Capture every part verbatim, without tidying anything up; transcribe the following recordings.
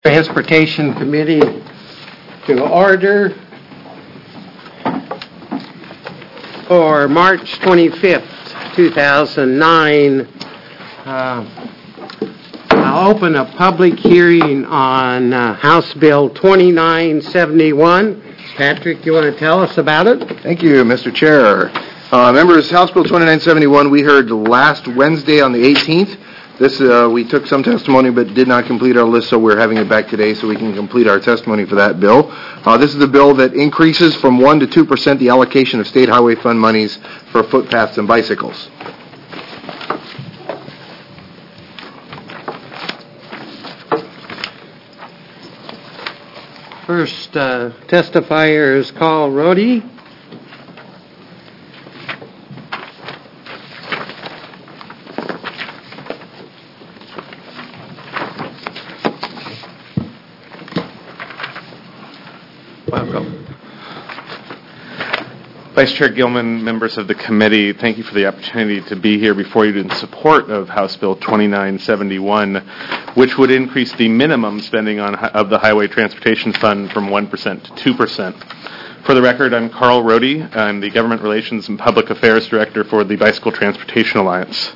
Transportation Committee to order for March twenty-fifth, two thousand nine. Uh, I'll open a public hearing on uh, House Bill twenty-nine seventy-one. Patrick, you want to tell us about it? Thank you, Mister Chair. Uh, members, House Bill twenty-nine seventy-one we heard last Wednesday on the eighteenth. This, uh, we took some testimony but did not complete our list, so we're having it back today so we can complete our testimony for that bill. Uh, this is the bill that increases from one to two percent the allocation of state highway fund monies for footpaths and bicycles. First uh, testifier is Carl Rohde. Welcome. Vice Chair Gilman, members of the committee, thank you for the opportunity to be here before you in support of House Bill twenty-nine seventy-one, which would increase the minimum spending on of the Highway Transportation Fund from one percent to two percent. For the record, I'm Carl Rohde. I'm the Government Relations and Public Affairs Director for the Bicycle Transportation Alliance.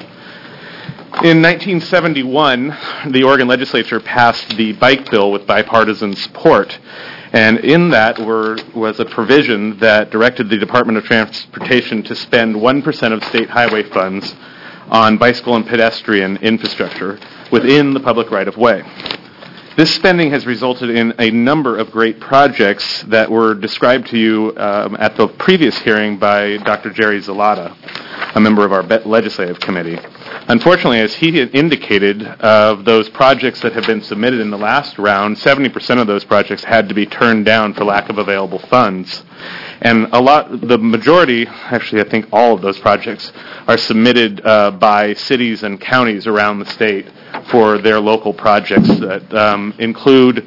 In nineteen seventy-one, the Oregon Legislature passed the Bike Bill with bipartisan support. And in that were, was a provision that directed the Department of Transportation to spend one percent of state highway funds on bicycle and pedestrian infrastructure within the public right-of-way. This spending has resulted in a number of great projects that were described to you um, at the previous hearing by Doctor Jerry Zalata, a member of our legislative committee. Unfortunately, as he had indicated, of those projects that have been submitted in the last round, seventy percent of those projects had to be turned down for lack of available funds. And a lot, the majority, actually I think all of those projects, are submitted uh, by cities and counties around the state for their local projects that um, include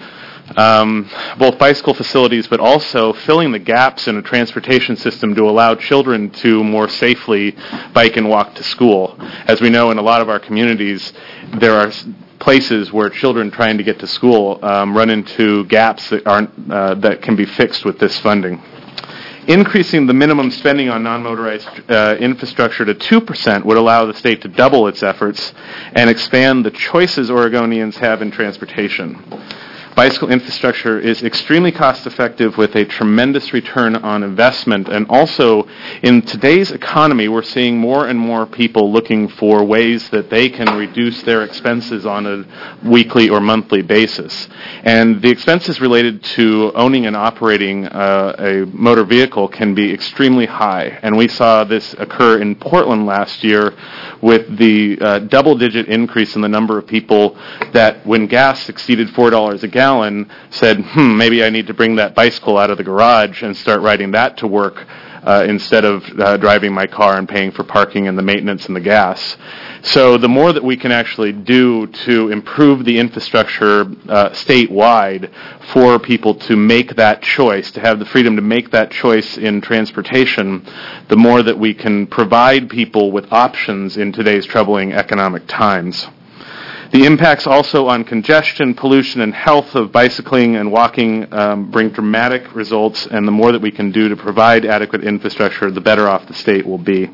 Um, both bicycle facilities, but also filling the gaps in a transportation system to allow children to more safely bike and walk to school. As we know, in a lot of our communities, there are places where children trying to get to school um, run into gaps that aren't uh, that can be fixed with this funding. Increasing the minimum spending on non-motorized uh, infrastructure to two percent would allow the state to double its efforts and expand the choices Oregonians have in transportation. Bicycle infrastructure is extremely cost-effective with a tremendous return on investment, and also in today's economy we're seeing more and more people looking for ways that they can reduce their expenses on a weekly or monthly basis. And the expenses related to owning and operating uh, a motor vehicle can be extremely high, and we saw this occur in Portland last year with the uh, double-digit increase in the number of people that when gas exceeded four dollars a gallon said, hmm, maybe I need to bring that bicycle out of the garage and start riding that to work uh, instead of uh, driving my car and paying for parking and the maintenance and the gas. So the more that we can actually do to improve the infrastructure uh, statewide for people to make that choice, to have the freedom to make that choice in transportation, the more that we can provide people with options in today's troubling economic times. The impacts also on congestion, pollution, and health of bicycling and walking um, bring dramatic results, and the more that we can do to provide adequate infrastructure, the better off the state will be.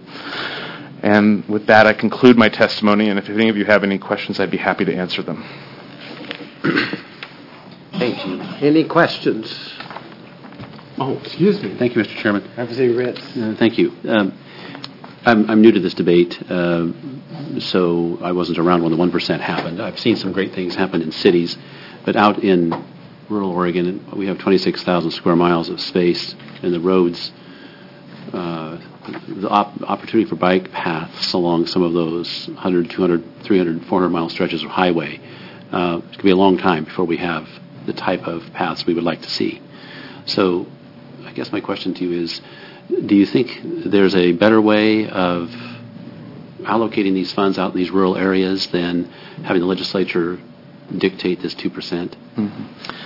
And with that, I conclude my testimony, and if any of you have any questions, I'd be happy to answer them. Thank you. Any questions? Oh, excuse me. Thank you, Mister Chairman. Representative Ritz. Uh, thank you. Um, I'm, I'm new to this debate, uh, so I wasn't around when the one percent happened. I've seen some great things happen in cities, but out in rural Oregon, we have twenty-six thousand square miles of space, and the roads, uh, the op- opportunity for bike paths along some of those one hundred, two hundred, three hundred, four hundred mile stretches of highway. Uh, it's going to be a long time before we have the type of paths we would like to see. So I guess my question to you is, do you think there's a better way of allocating these funds out in these rural areas than having the legislature dictate this two percent?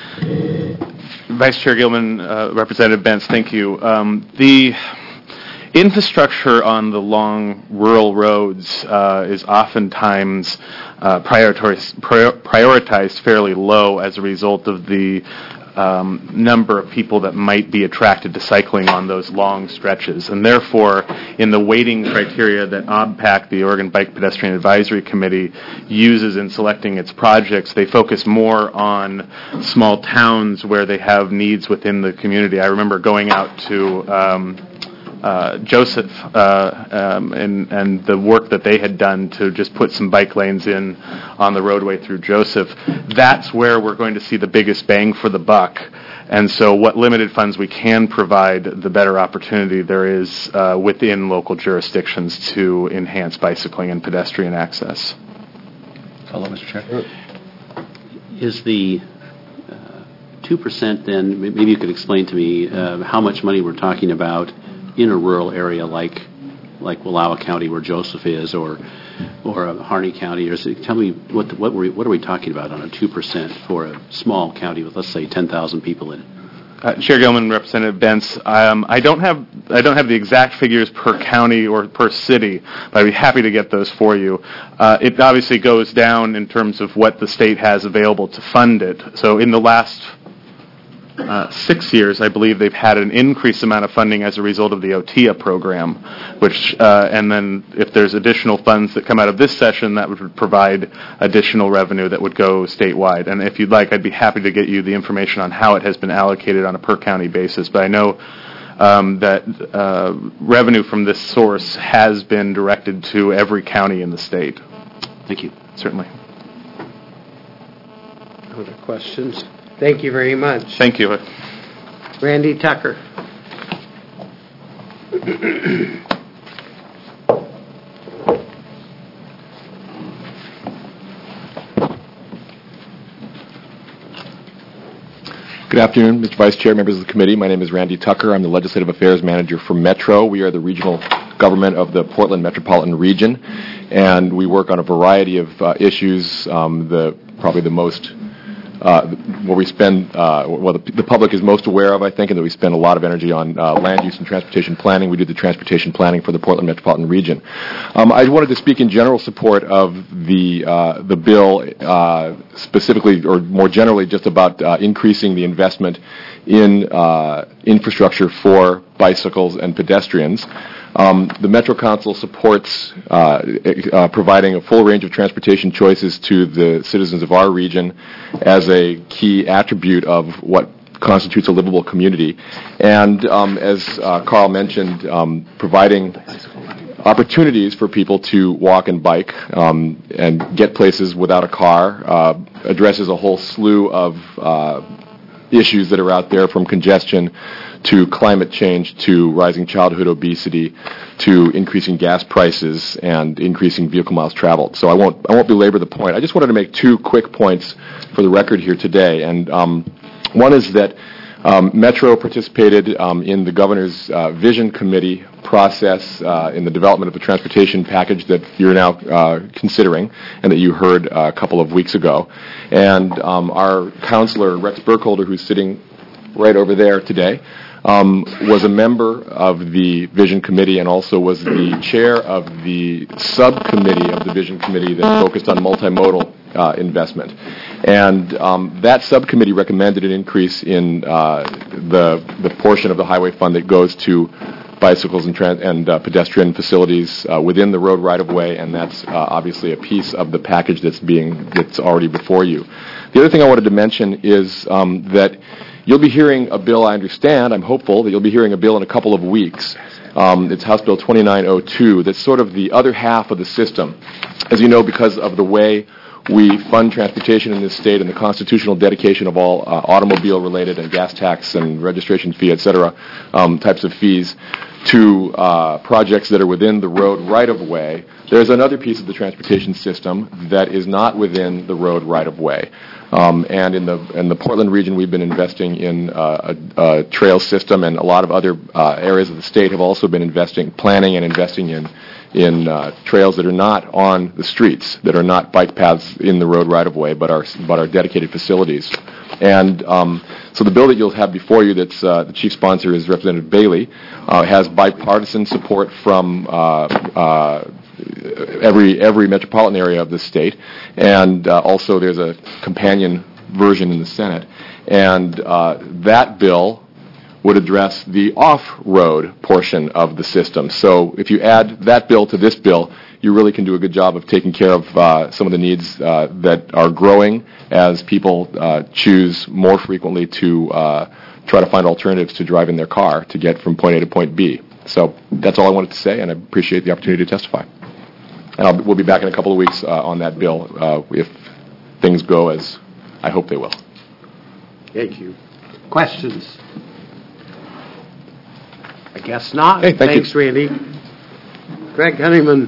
Mm-hmm. Vice Chair Gilman, uh, Representative Bentz, thank you. Um, the infrastructure on the long rural roads uh, is oftentimes uh, prioritized, prioritized fairly low as a result of the Um, number of people that might be attracted to cycling on those long stretches. And therefore, in the weighting criteria that O B P A C, the Oregon Bike Pedestrian Advisory Committee, uses in selecting its projects, they focus more on small towns where they have needs within the community. I remember going out to um, uh, Joseph uh, um, and, and the work that they had done to just put some bike lanes in on the roadway through Joseph. That's where we're going to see the biggest bang for the buck. And so what limited funds we can provide, the better opportunity there is uh, within local jurisdictions to enhance bicycling and pedestrian access. Follow, Mister Chair. Is the uh, two percent then, maybe you could explain to me uh, how much money we're talking about in a rural area like like Wallowa County where Joseph is, or or uh, Harney County? Or is it, tell me what the, what, were we, what are we talking about on a two percent for a small county with, let's say, ten thousand people in it? Uh, Chair Gilman, Representative Bentz, um, I don't have I don't have the exact figures per county or per city, but I'd be happy to get those for you. Uh, it obviously goes down in terms of what the state has available to fund it. So in the last Uh, six years, I believe they've had an increased amount of funding as a result of the O T A program, which, uh, and then if there's additional funds that come out of this session, that would provide additional revenue that would go statewide. And if you'd like, I'd be happy to get you the information on how it has been allocated on a per county basis. But I know um, that uh, revenue from this source has been directed to every county in the state. Thank you. Certainly. Other questions? Thank you very much. Thank you. Randy Tucker. Good afternoon, Mister Vice Chair, members of the committee. My name is Randy Tucker. I'm the Legislative Affairs Manager for Metro. We are the regional government of the Portland Metropolitan Region, and we work on a variety of uh, issues. Um, the probably the most Uh, where we spend, uh, well, the, the public is most aware of, I think, and that we spend a lot of energy on uh, land use and transportation planning. We do the transportation planning for the Portland Metropolitan Region. Um, I wanted to speak in general support of the uh, the bill, uh, specifically, or more generally, just about uh, increasing the investment in uh, infrastructure for bicycles and pedestrians. Um, the Metro Council supports uh, uh, providing a full range of transportation choices to the citizens of our region as a key attribute of what constitutes a livable community. And um, as uh, Carl mentioned, um, providing opportunities for people to walk and bike um, and get places without a car uh, addresses a whole slew of uh, issues that are out there, from congestion to climate change to rising childhood obesity to increasing gas prices and increasing vehicle miles traveled. So I won't I won't belabor the point. I just wanted to make two quick points for the record here today. And um, one is that um, Metro participated um, in the Governor's uh, Vision Committee process uh, in the development of the transportation package that you're now uh, considering and that you heard uh, a couple of weeks ago. And um, our counselor, Rex Burkholder, who's sitting right over there today, Um, was a member of the Vision Committee and also was the chair of the subcommittee of the Vision Committee that focused on multimodal uh, investment. And um, that subcommittee recommended an increase in uh, the the portion of the highway fund that goes to bicycles and, trans- and uh, pedestrian facilities uh, within the road right-of-way, and that's uh, obviously a piece of the package that's being that's already before you. The other thing I wanted to mention is um, that you'll be hearing a bill, I understand, I'm hopeful that you'll be hearing a bill in a couple of weeks. Um, it's House Bill twenty-nine oh two. That's sort of the other half of the system. As you know, because of the way we fund transportation in this state and the constitutional dedication of all uh, automobile-related and gas tax and registration fee, et cetera, um, types of fees to uh, projects that are within the road right-of-way, there's another piece of the transportation system that is not within the road right-of-way. Um, and in the in the Portland region, we've been investing in uh, a, a trail system, and a lot of other uh, areas of the state have also been investing, planning and investing in in uh, trails that are not on the streets, that are not bike paths in the road right-of-way, but are but are dedicated facilities. And um, so the bill that you'll have before you, that's uh, the chief sponsor is Representative Bailey, uh, has bipartisan support from uh, uh, every every metropolitan area of the state, and uh, also there's a companion version in the Senate. And uh, that bill would address the off-road portion of the system. So if you add that bill to this bill, you really can do a good job of taking care of uh, some of the needs uh, that are growing as people uh, choose more frequently to uh, try to find alternatives to driving their car to get from point A to point B. So that's all I wanted to say, and I appreciate the opportunity to testify. And I'll, we'll be back in a couple of weeks uh, on that bill uh, if things go as I hope they will. Thank you. Questions? I guess not. Hey, thank Thanks, you. Randy. Greg Honeyman.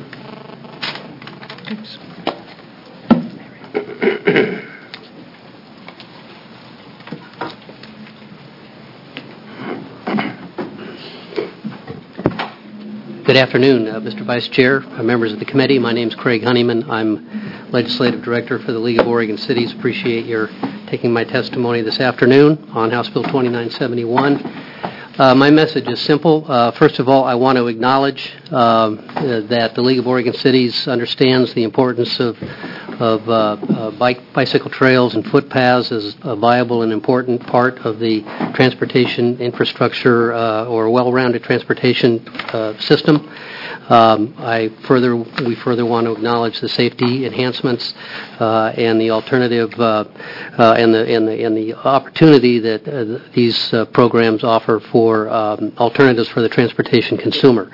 Good afternoon, uh, Mister Vice Chair, uh, members of the committee. My name is Craig Honeyman. I'm Legislative Director for the League of Oregon Cities. Appreciate your taking my testimony this afternoon on House Bill twenty-nine seventy-one. Uh, my message is simple. Uh, first of all, I want to acknowledge um, uh, that the League of Oregon Cities understands the importance of of uh, uh, bike, bicycle trails and footpaths as a viable and important part of the transportation infrastructure uh, or well-rounded transportation uh, system. Um, I further, we further want to acknowledge the safety enhancements uh, and the alternative uh, uh, and the and the and the opportunity that uh, these uh, programs offer for um, alternatives for the transportation consumer.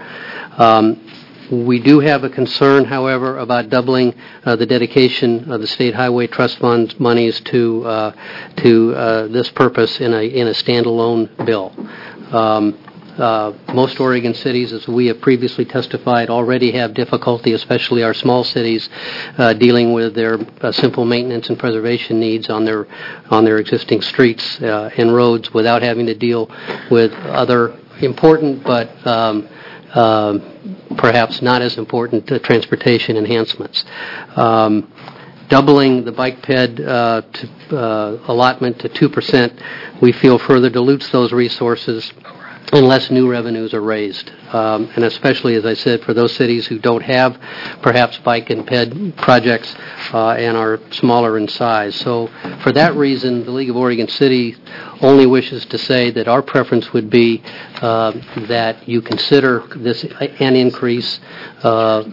Um, We do have a concern, however, about doubling uh, the dedication of the State Highway Trust Fund's monies to uh, to uh, this purpose in a in a standalone bill. Um, uh, most Oregon cities, as we have previously testified, already have difficulty, especially our small cities, uh, dealing with their uh, simple maintenance and preservation needs on their on their existing streets uh, and roads without having to deal with other important but um, Uh, perhaps not as important uh, transportation enhancements. Um, doubling the bike ped uh, to, uh, allotment to two percent, we feel further dilutes those resources unless new revenues are raised. Um, and especially, as I said, for those cities who don't have perhaps bike and ped projects uh, and are smaller in size. So for that reason, the League of Oregon Cities only wishes to say that our preference would be uh, that you consider this an increase uh,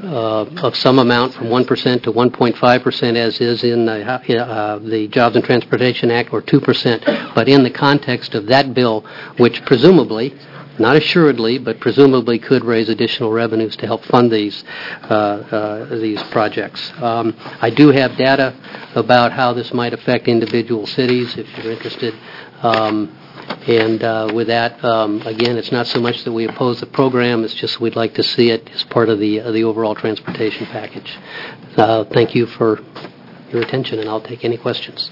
uh, of some amount from one percent to one point five percent as is in the, uh, the Jobs and Transportation Act, or two percent, but in the context of that bill, which presumably, not assuredly, but presumably could raise additional revenues to help fund these uh, uh, these projects. Um, I do have data about how this might affect individual cities, if you're interested. Um, and uh, with that, um, again, it's not so much that we oppose the program; it's just we'd like to see it as part of the uh, the overall transportation package. Uh, thank you for your attention, and I'll take any questions.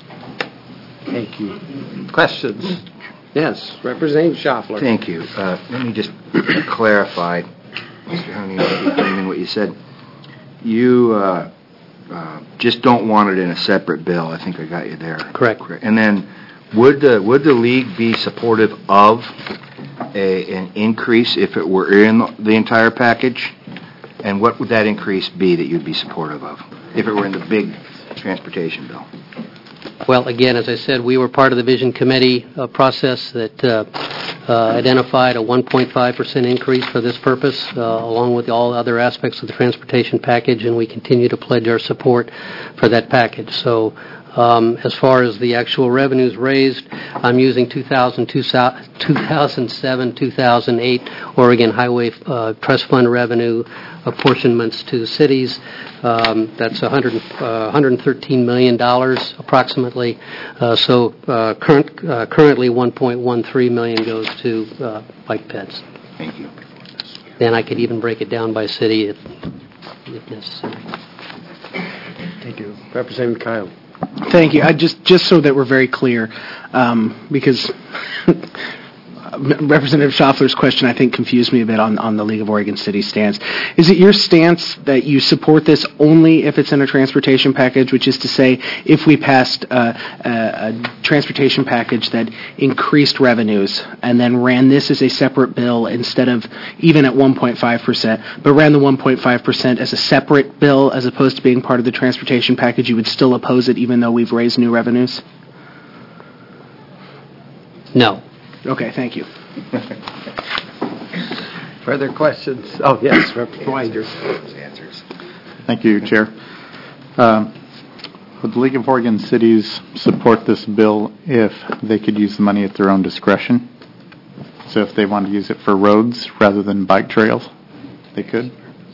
Thank you. Questions? Yes, Representative Schaffler. Thank you. Uh, let me just clarify, Mister Honeyman, what you said. You uh, uh, just don't want it in a separate bill. I think I got you there. Correct. And then, would the would the league be supportive of a, an increase if it were in the entire package? And what would that increase be that you'd be supportive of if it were in the big transportation bill? Well, again, as I said, we were part of the Vision Committee uh, process that uh, uh, identified a one point five percent increase for this purpose, uh, along with all other aspects of the transportation package, and we continue to pledge our support for that package. So um, as far as the actual revenues raised, I'm using two thousand seven, two thousand eight Oregon Highway uh, Trust Fund revenue apportionments to cities. Um, that's one hundred, uh, one hundred thirteen million dollars approximately. Uh, so uh, current, uh, currently one point one three million dollars goes to uh, bike peds. Thank you. Then I could even break it down by city if, if necessary. Thank you. Representative Kyle. Thank you. I just just so that we're very clear, um, because Representative Schaffler's question, I think, confused me a bit on, on the League of Oregon Cities stance. Is it your stance that you support this only if it's in a transportation package, which is to say, if we passed uh, a, a transportation package that increased revenues and then ran this as a separate bill instead of even at one point five percent, but ran the one point five percent as a separate bill as opposed to being part of the transportation package, you would still oppose it even though we've raised new revenues? No. Okay, thank you. Further questions? Oh, yes, Representative Winder. Thank you, Chair. Um, would the League of Oregon Cities support this bill if they could use the money at their own discretion? So if they want to use it for roads rather than bike trails, they could?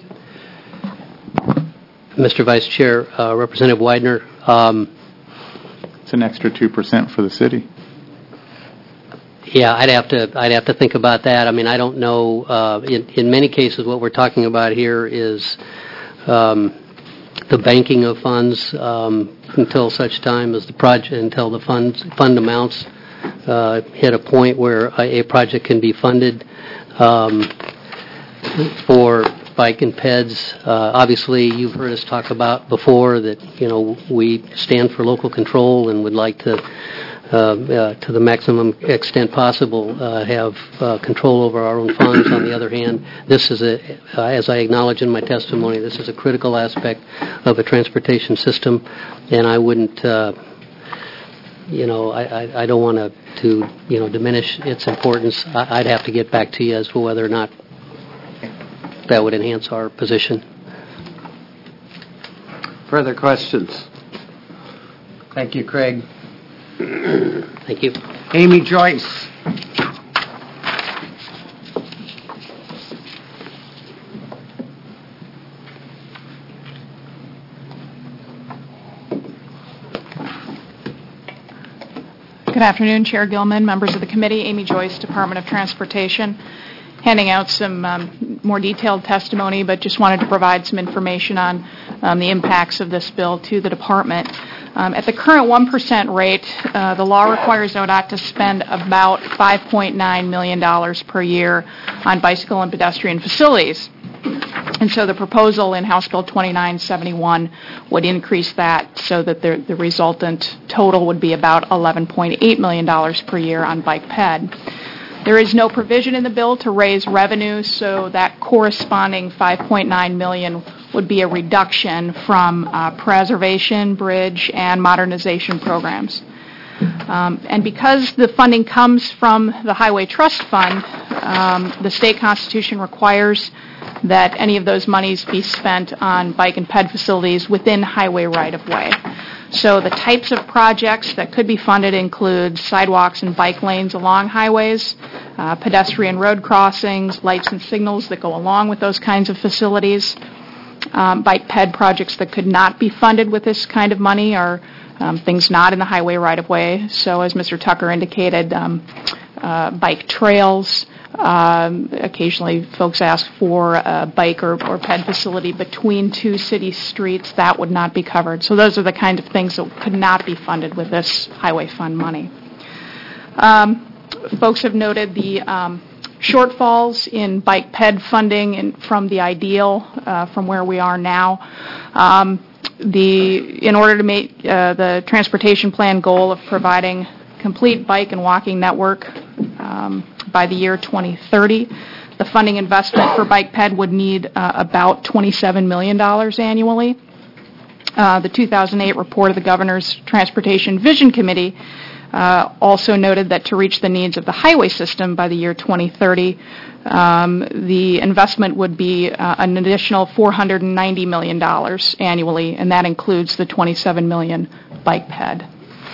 Mister Vice Chair, uh, Representative Widener. Um, it's an extra two percent for the city. Yeah, I'd have to I'd have to think about that. I mean, I don't know. Uh, in in many cases, what we're talking about here is um, the banking of funds um, until such time as the project until the funds fund amounts uh, hit a point where a, a project can be funded um, for bike and peds. Uh, obviously, you've heard us talk about before that you know we stand for local control and would like to. Uh, uh, to the maximum extent possible, uh, have uh, control over our own funds. On the other hand, this is a, uh, as I acknowledge in my testimony, this is a critical aspect of a transportation system, and I wouldn't, uh, you know, I, I, I don't want to, to, you know, diminish its importance. I, I'd have to get back to you as to whether or not that would enhance our position. Further questions? Thank you, Craig. Thank you. Amy Joyce. Good afternoon, Chair Gilman, members of the committee. Amy Joyce, Department of Transportation. Handing out some um, more detailed testimony, but just wanted to provide some information on um, the impacts of this bill to the department. Um, at the current one percent rate, uh, the law requires O D O T to spend about five point nine million dollars per year on bicycle and pedestrian facilities. And so the proposal in House Bill twenty-nine seventy-one would increase that so that the, the resultant total would be about eleven point eight million dollars per year on bike ped. There is no provision in the bill to raise revenue, so that corresponding five point nine million dollars would be a reduction from uh, preservation, bridge, and modernization programs. Um, and because the funding comes from the Highway Trust Fund, um, the state constitution requires that any of those monies be spent on bike and ped facilities within highway right-of-way. So the types of projects that could be funded include sidewalks and bike lanes along highways, uh, pedestrian road crossings, lights and signals that go along with those kinds of facilities. Um, bike ped projects that could not be funded with this kind of money are um, things not in the highway right-of-way. So as Mister Tucker indicated, um, uh, bike trails. Um, occasionally folks ask for a bike or, or ped facility between two city streets. That would not be covered. So those are the kind of things that could not be funded with this highway fund money. Um, folks have noted the um, shortfalls in bike ped funding in, from the ideal, uh, from where we are now. Um, the in order to meet uh, the transportation plan goal of providing complete bike and walking network um, by the year twenty thirty, the funding investment for bike ped would need uh, about twenty-seven million dollars annually. Uh, the two thousand eight report of the Governor's Transportation Vision Committee Uh, also noted that to reach the needs of the highway system by the year twenty thirty, um, the investment would be uh, an additional four hundred ninety million dollars annually, and that includes the twenty-seven million dollars bike ped.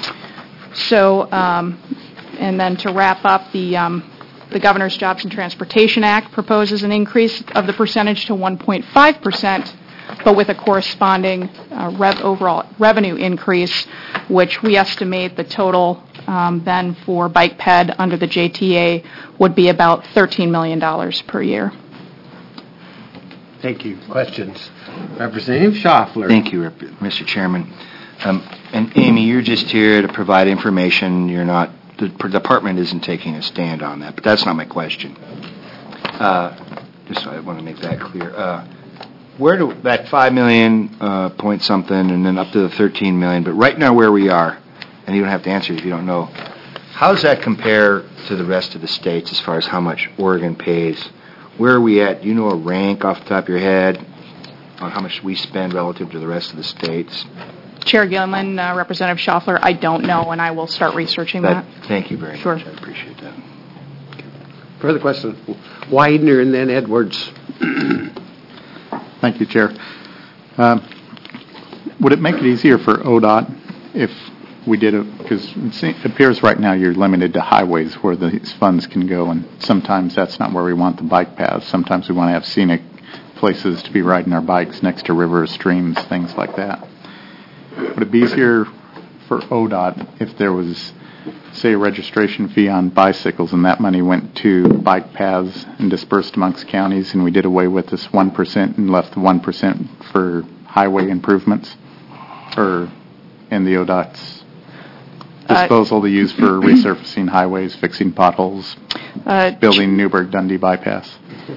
So, um, and then to wrap up, the um, the Governor's Jobs and Transportation Act proposes an increase of the percentage to one point five percent, but with a corresponding uh, rev overall revenue increase, which we estimate the total um, then for bike ped under the J T A would be about thirteen million dollars per year. Thank you. Questions? Representative Schaffler. Thank you, Mister Chairman. Um, and Amy, you're just here to provide information. You're not the department isn't taking a stand on that, but that's not my question. Uh, Just so I want to make that clear. Uh, Where do, that five million uh, point something and then up to the thirteen million, but right now where we are, and you don't have to answer if you don't know, how does that compare to the rest of the states as far as how much Oregon pays? Where are we at? Do you know a rank off the top of your head on how much we spend relative to the rest of the states? Chair Gilman, uh, Representative Schaffler, I don't know, and I will start researching that. That- Thank you very Sure. much. I appreciate that. Further question? Widener and then Edwards. Thank you, Chair. Um, Would it make it easier for O D O T if we did it, because it appears right now you're limited to highways where these funds can go, and sometimes that's not where we want the bike paths. Sometimes we want to have scenic places to be riding our bikes next to rivers, streams, things like that. Would it be easier for O D O T if there was, say, a registration fee on bicycles and that money went to bike paths and dispersed amongst counties, and we did away with this one percent and left the one percent for highway improvements? Or in the O D O T's disposal to use for resurfacing highways, fixing potholes, Uh, building Newburgh-Dundee bypass?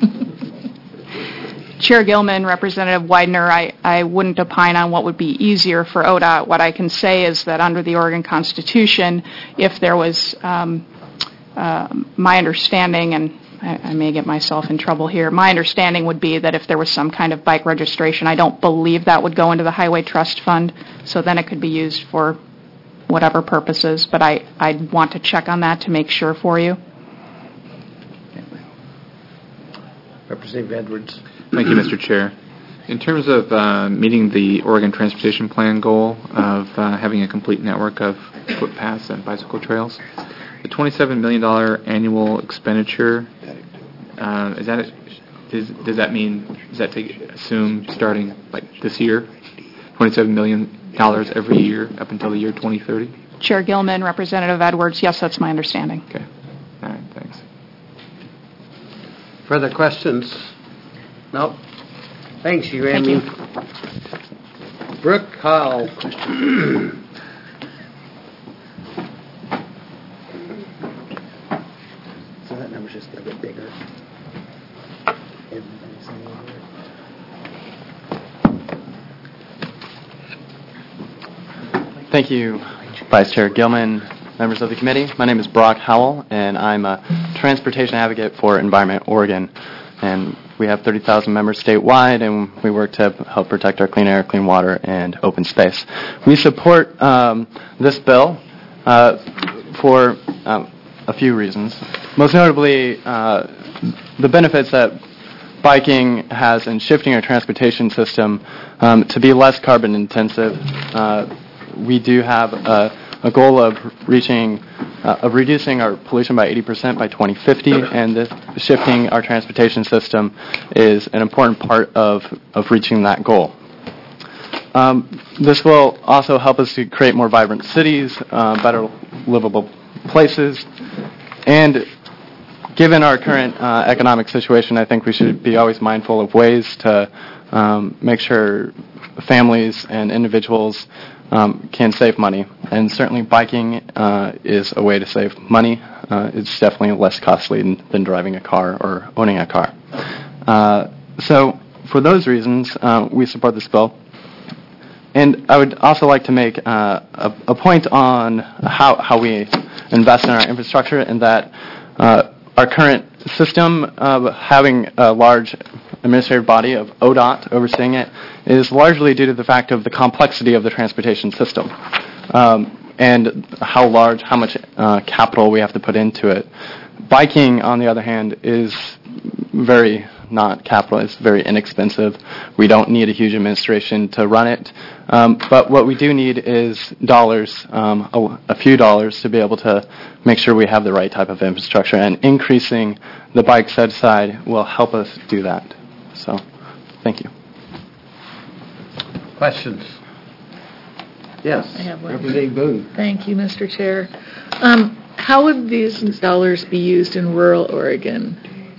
Chair Gilman, Representative Widener, I, I wouldn't opine on what would be easier for O D O T. What I can say is that under the Oregon Constitution, if there was, um, uh, my understanding, and I, I may get myself in trouble here, my understanding would be that if there was some kind of bike registration, I don't believe that would go into the Highway Trust Fund, so then it could be used for whatever purposes, but I, I'd want to check on that to make sure for you. Representative Edwards. Thank you, Mister Chair. In terms of uh, meeting the Oregon Transportation Plan goal of uh, having a complete network of footpaths and bicycle trails, the twenty-seven million dollars annual expenditure, uh, is that a, does, does that mean, does that take, assume starting like this year, twenty-seven million dollars every year up until the year twenty thirty? Chair Gilman, Representative Edwards, yes, that's my understanding. Okay. All right, thanks. Further questions? No. Thanks, you, Thank Amy. you. Brooke Hall. So that number's just going to get bigger. Thank you, Vice Chair Gilman, members of the committee. My name is Brock Howell, and I'm a transportation advocate for Environment Oregon. And we have thirty thousand members statewide, and we work to help protect our clean air, clean water, and open space. We support um, this bill uh, for um, a few reasons. Most notably, uh, the benefits that biking has in shifting our transportation system um, to be less carbon intensive. Uh, we do have a, a goal of reaching, uh, of reducing our pollution by eighty percent by twenty fifty, and this shifting our transportation system is an important part of, of reaching that goal. Um, this will also help us to create more vibrant cities, uh, better livable places, and given our current uh, economic situation, I think we should be always mindful of ways to um, make sure families and individuals um, can save money. And certainly biking uh, is a way to save money. Uh, it's definitely less costly than, than driving a car or owning a car. Uh, so for those reasons, uh, we support this bill. And I would also like to make uh, a, a point on how, how we invest in our infrastructure, and that uh, our current system of having a large administrative body of O D O T overseeing it is largely due to the fact of the complexity of the transportation system um, and how large, how much uh, capital we have to put into it. Biking, on the other hand, is very not capital. It's very inexpensive. We don't need a huge administration to run it. Um, but what we do need is dollars, um, a, a few dollars, to be able to make sure we have the right type of infrastructure. And increasing the bike set aside will help us do that. So, thank you. Questions? Yes. I have one. Representative Boone. Thank you, Mister Chair. Um, how would these dollars be used in rural Oregon?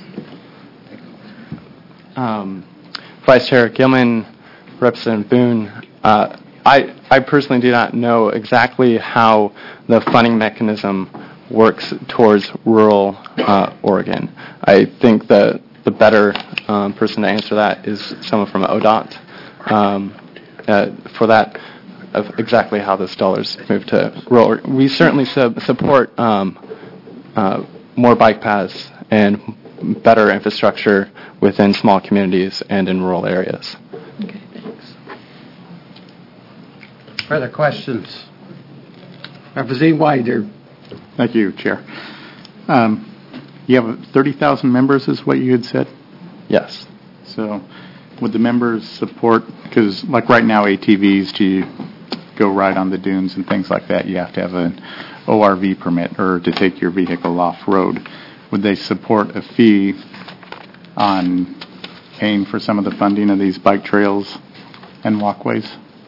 Um, Vice Chair Gilman, Representative Boone, uh, I, I personally do not know exactly how the funding mechanism works towards rural uh, Oregon. I think that the better um, person to answer that is someone from O D O T. Um, uh, for that, of exactly how those dollars move to rural. We certainly sub- support um, uh, more bike paths and better infrastructure within small communities and in rural areas. Okay, thanks. Further questions? Representative Wider. Thank you, Chair. Um, you have thirty thousand members is what you had said? Yes. So would the members support, because like right now A T Vs to go ride on the dunes and things like that, you have to have an O R V permit or to take your vehicle off-road. Would they support a fee on paying for some of the funding of these bike trails and walkways?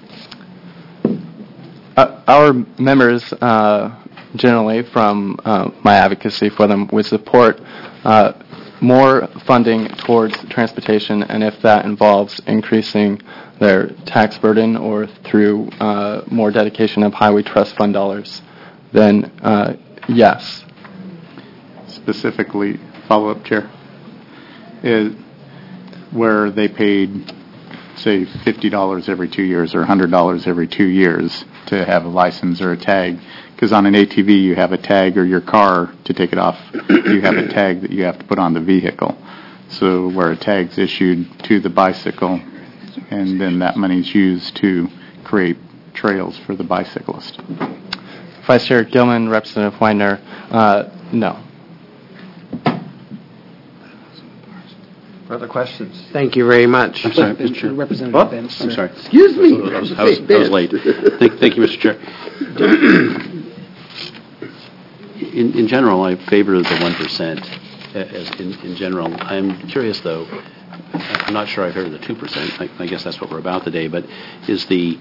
Uh, our members, uh, generally, from uh, my advocacy for them, would support uh, more funding towards transportation, and if that involves increasing their tax burden or through uh, more dedication of highway trust fund dollars, then uh, yes. Specifically, follow-up, Chair, is where they paid, say, fifty dollars every two years or one hundred dollars every two years to have a license or a tag, because on an A T V you have a tag, or your car, to take it off, you have a tag that you have to put on the vehicle. So where a tag's issued to the bicycle, and then that money's used to create trails for the bicyclist. Vice Chair Gilman, Representative Weiner, uh, no. Further questions? Thank you very much. I'm sorry, Mister Chair. Representative Oh, Benz. I'm sorry. Excuse me. I was, I was, I was late. Thank, thank you, Mister Chair. In, in general, I favor the one percent as in, in general. I'm curious, though, I'm not sure I've heard of the two percent. I, I guess that's what we're about today, but is the,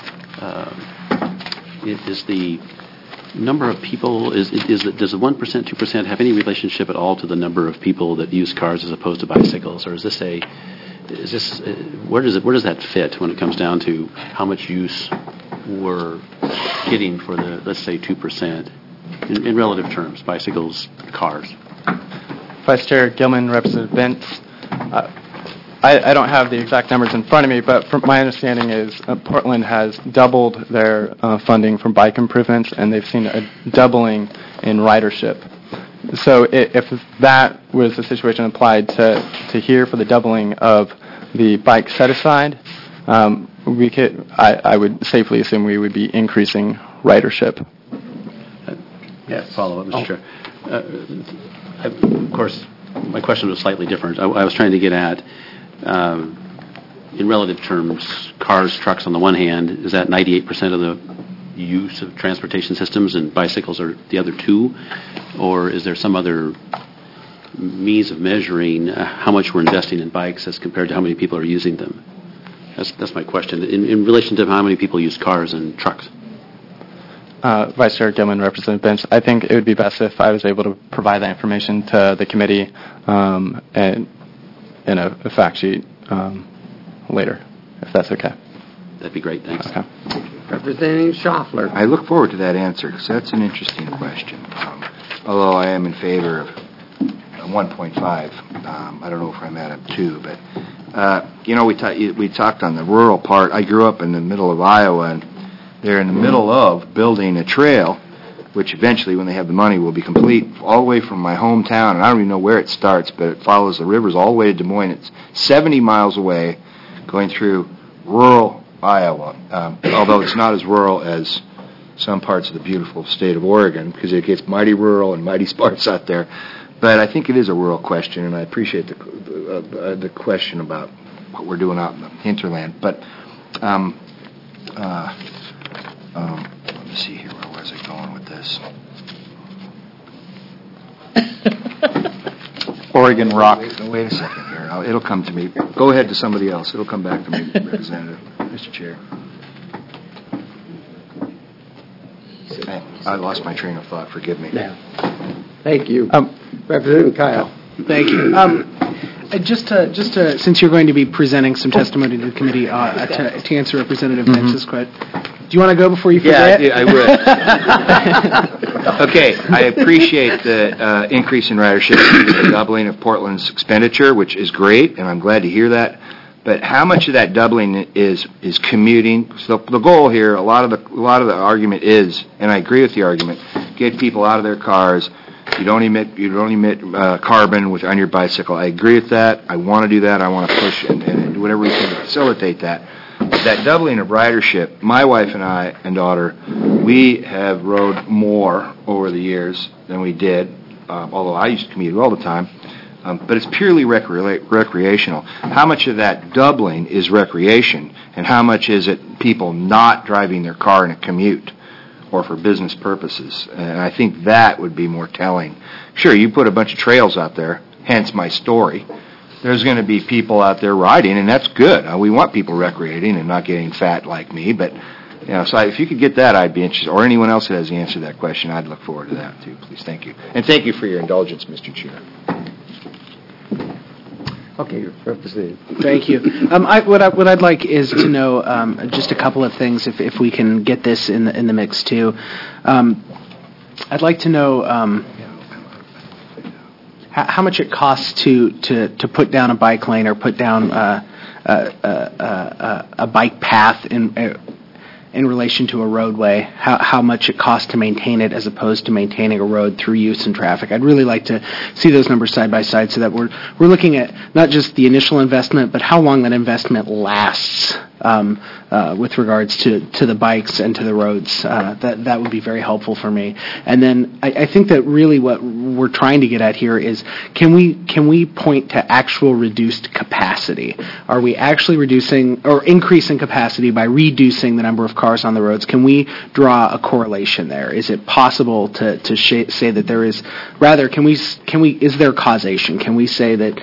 uh, is the number of people, is, is the, does the one percent, two percent have any relationship at all to the number of people that use cars as opposed to bicycles? Or is this a, is this, uh, where does it, where does that fit when it comes down to how much use we're getting for the, let's say, two percent in, in relative terms, bicycles, cars? Vice Chair Gilman, Representative Bentz, uh, I, I don't have the exact numbers in front of me, but from my understanding is uh, Portland has doubled their uh, funding for bike improvements, and they've seen a doubling in ridership. So i- if that was the situation applied to, to here for the doubling of the bike set-aside, um, we could, I, I would safely assume we would be increasing ridership. Uh, yes. Follow up, Mister Oh. Chair. Uh, I, of course, my question was slightly different. I, I was trying to get at, um, in relative terms, cars, trucks on the one hand, is that ninety-eight percent of the use of transportation systems, and bicycles are the other two? Or is there some other means of measuring uh, how much we're investing in bikes as compared to how many people are using them? That's, that's my question, in, in relation to how many people use cars and trucks. Uh, Vice Chair Gilman, Representative Bench, I think it would be best if I was able to provide that information to the committee um, and in a, a fact sheet um, later, if that's okay. That'd be great, thanks. Okay. Representative Schaffler. I look forward to that answer, because that's an interesting question. Um, although I am in favor of one point five. Um, I don't know if I'm at a two, but, uh, you know, we, ta- we talked on the rural part. I grew up in the middle of Iowa, and they're in the middle of building a trail, which eventually, when they have the money, will be complete all the way from my hometown, and I don't even know where it starts, but it follows the rivers all the way to Des Moines. It's seventy miles away, going through rural Iowa, um, although it's not as rural as some parts of the beautiful state of Oregon, because it gets mighty rural and mighty sparse out there. But I think it is a rural question, and I appreciate the uh, the question about what we're doing out in the hinterland. But um, uh, um, let me see here. Where was I going with this? Oregon Rock. Wait, wait a second here. I'll, it'll come to me. Go ahead to somebody else. It'll come back to me, Representative, Mister Chair. I, I lost my train of thought. Forgive me. Yeah. Thank you. Um, Representative Kyle. Thank you. Um, uh, just to, just to, since you're going to be presenting some testimony to the committee uh, to, to answer Representative mm-hmm. Bentz's question, do you want to go before you forget? Yeah, I, I would. Okay, I appreciate the uh, increase in ridership due to the doubling of Portland's expenditure, which is great, and I'm glad to hear that. But how much of that doubling is is commuting? So the goal here, a lot of the a lot of the argument is, and I agree with the argument, get people out of their cars. You don't emit you don't emit uh, carbon with on your bicycle. I agree with that. I want to do that. I want to push and, and do whatever we can to facilitate that. That doubling of ridership, my wife and I and daughter, we have rode more over the years than we did, uh, although I used to commute all the time, um, but it's purely recre- recreational. How much of that doubling is recreation, and how much is it people not driving their car in a commute or for business purposes? And I think that would be more telling. Sure, you put a bunch of trails out there, hence my story. There's going to be people out there riding, and that's good. Uh, we want people recreating and not getting fat like me. But you know, so I, if you could get that, I'd be interested. Or anyone else that has the answer to that question, I'd look forward to that too. Please, thank you, and thank you for your indulgence, Mister Chair. Okay, Representative. Thank you. Um, I, what, I, what I'd like is to know um, just a couple of things, if, if we can get this in the in the mix too. Um, I'd like to know. Um, How much it costs to, to, to put down a bike lane or put down uh, a, a, a, a bike path in in relation to a roadway? How, how much it costs to maintain it as opposed to maintaining a road through use and traffic? I'd really like to see those numbers side by side so that we're we're looking at not just the initial investment, but how long that investment lasts. Um, uh, with regards to, to the bikes and to the roads. Uh, that that would be very helpful for me. And then I, I think that really what we're trying to get at here is can we can we point to actual reduced capacity? Are we actually reducing or increasing capacity by reducing the number of cars on the roads? Can we draw a correlation there? Is it possible to to sh- say that there is rather can we can we is there causation? Can we say that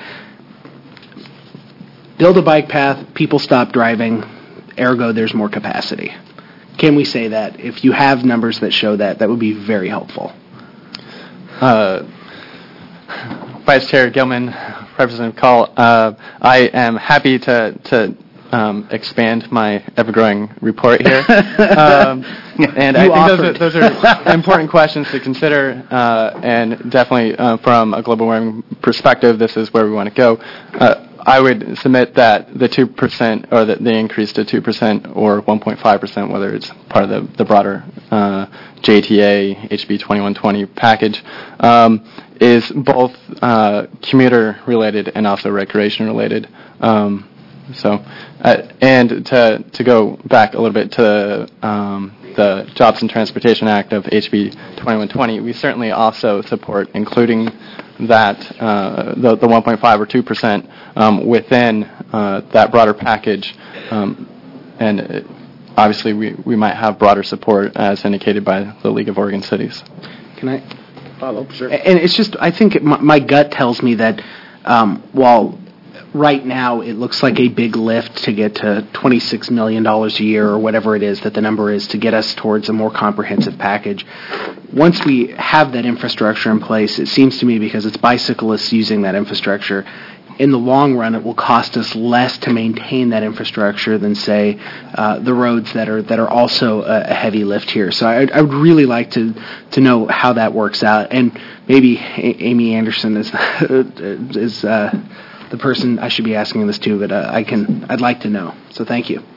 build a bike path, people stop driving, ergo there's more capacity? Can we say that? If you have numbers that show that, that would be very helpful. Uh, Vice Chair Gilman, Representative Call, uh, I am happy to, to um, expand my ever-growing report here. um, and I think those are, those are important questions to consider, uh, and definitely uh, from a global warming perspective, this is where we want to go. Uh, I would submit that the two percent, or the, the increase to two percent or one point five percent, whether it's part of the, the broader uh, J T A, H B twenty-one twenty package, um, is both uh, commuter-related and also recreation-related. Um, so, uh, and to, to go back a little bit to um, the Jobs and Transportation Act of H B twenty-one twenty, we certainly also support including that uh, the, the one point five or two percent um, within uh, that broader package, um, and it, obviously we, we might have broader support as indicated by the League of Oregon Cities. Can I follow? Sure. And it's just I think it, my, my gut tells me that um, while right now it looks like a big lift to get to twenty-six million dollars a year or whatever it is that the number is to get us towards a more comprehensive package. Once we have that infrastructure in place, it seems to me, because it's bicyclists using that infrastructure, in the long run it will cost us less to maintain that infrastructure than, say, uh, the roads that are that are also a, a heavy lift here. So I, I would really like to to know how that works out. And maybe a- Amy Anderson is is uh, the person I should be asking this to, but uh, I can I'd like to know. So thank you.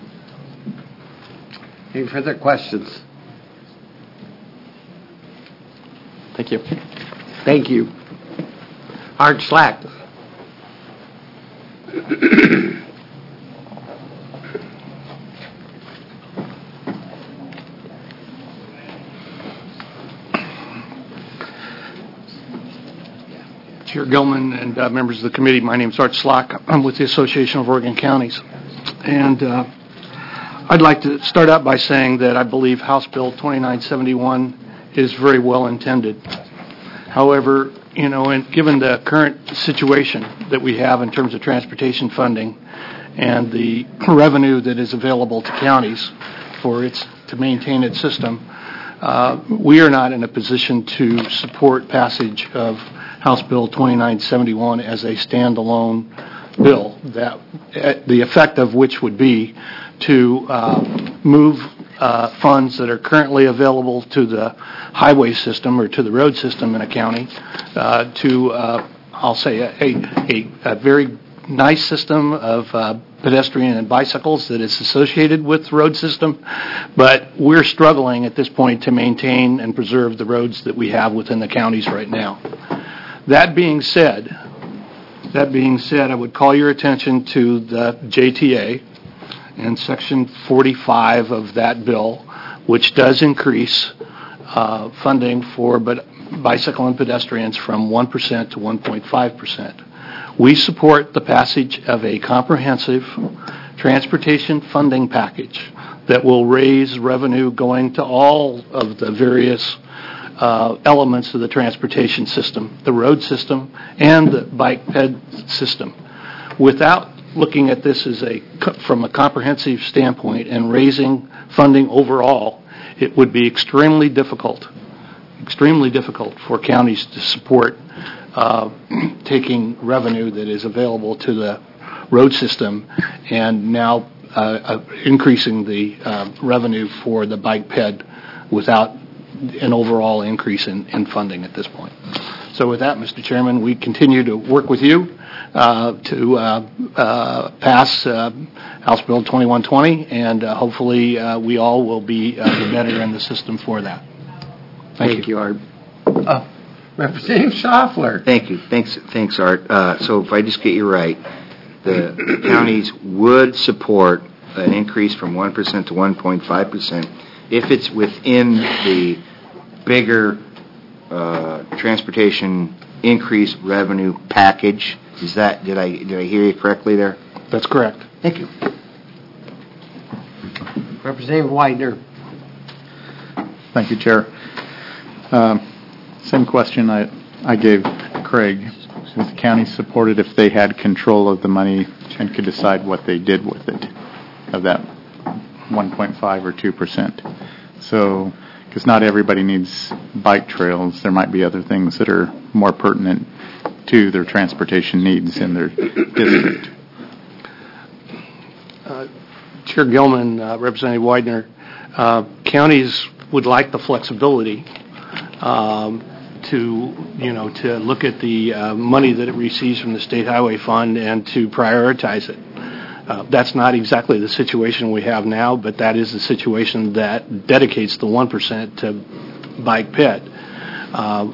Any further questions? Thank you. Thank you. Art Slack. Chair Gilman and uh, members of the committee, my name is Art Slack. I'm with the Association of Oregon Counties. And uh, I'd like to start out by saying that I believe House Bill twenty-nine seventy-one is very well intended. However, you know, and given the current situation that we have in terms of transportation funding and the revenue that is available to counties for its to maintain its system, uh, we are not in a position to support passage of House Bill twenty-nine seventy-one as a standalone bill, that uh, the effect of which would be to uh, move uh, funds that are currently available to the highway system or to the road system in a county uh, to, uh, I'll say, a, a, a very nice system of uh, pedestrian and bicycles that is associated with the road system, but we're struggling at this point to maintain and preserve the roads that we have within the counties right now. That being said, that being said, I would call your attention to the J T A and Section forty-five of that bill, which does increase uh, funding for but bicycle and pedestrians from one percent to one point five percent. We support the passage of a comprehensive transportation funding package that will raise revenue going to all of the various uh, elements of the transportation system, the road system, and the bike ped system. Without looking at this as a from a comprehensive standpoint and raising funding overall, it would be extremely difficult, extremely difficult for counties to support uh, taking revenue that is available to the road system and now uh, uh, increasing the uh, revenue for the bike ped without an overall increase in, in funding at this point. So with that, Mister Chairman, we continue to work with you uh, to uh, uh, pass uh, House Bill twenty-one twenty, and uh, hopefully uh, we all will be uh, the better in the system for that. Thank, Thank you. you, Art. Uh, Representative Schaffler. Thank you. Thanks, thanks, Art. Uh, so if I just get you right, the counties would support an increase from one percent to one point five percent if it's within the bigger uh, transportation increase revenue package. Is that, did I, did I hear you correctly there? That's correct. Thank you. Representative Widener. Thank you, Chair. Um, same question I, I gave Craig. Would the county support it if they had control of the money and could decide what they did with it, of that one point five or two percent? So, because not everybody needs bike trails, there might be other things that are more pertinent to their transportation needs in their district. Uh, Chair Gilman, uh, Representative Widener, uh, counties would like the flexibility um, to, you know, to look at the uh, money that it receives from the State Highway Fund and to prioritize it. Uh, that's not exactly the situation we have now, but that is the situation that dedicates the one percent to bike ped. Uh,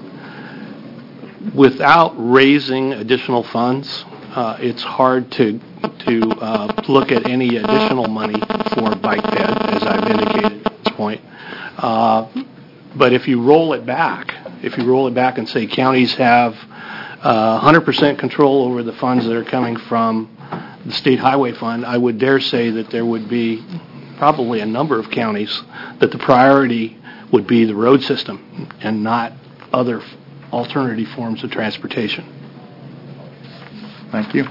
without raising additional funds, uh, it's hard to to uh, look at any additional money for bike ped, as I've indicated at this point. Uh, but if you roll it back, if you roll it back and say counties have uh, one hundred percent control over the funds that are coming from the State Highway Fund, I would dare say that there would be probably a number of counties that the priority would be the road system and not other alternative forms of transportation. Thank you.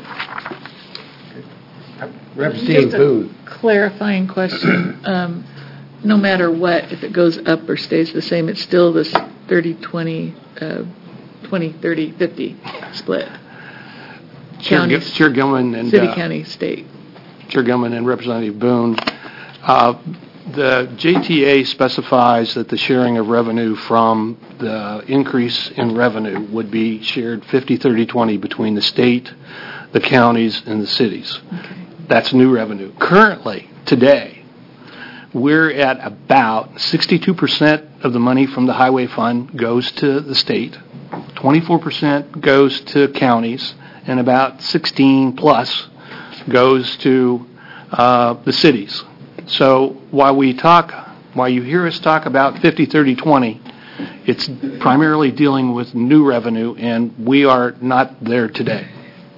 Representative Boone. Clarifying question. Um, no matter what, if it goes up or stays the same, it's still this thirty twenty, uh, twenty, thirty, fifty split. Chair, Counties, Chair Gilman and city, uh, county, state. Chair Gilman and Representative Boone, uh, the J T A specifies that the sharing of revenue from the increase in revenue would be shared fifty, thirty, twenty between the state, the counties, and the cities. Okay. That's new revenue. Currently, today, we're at about sixty-two percent of the money from the highway fund goes to the state, twenty-four percent goes to counties, and about sixteen plus goes to uh, the cities. So while we talk, while you hear us talk about fifty, thirty, twenty, it's primarily dealing with new revenue, and we are not there today.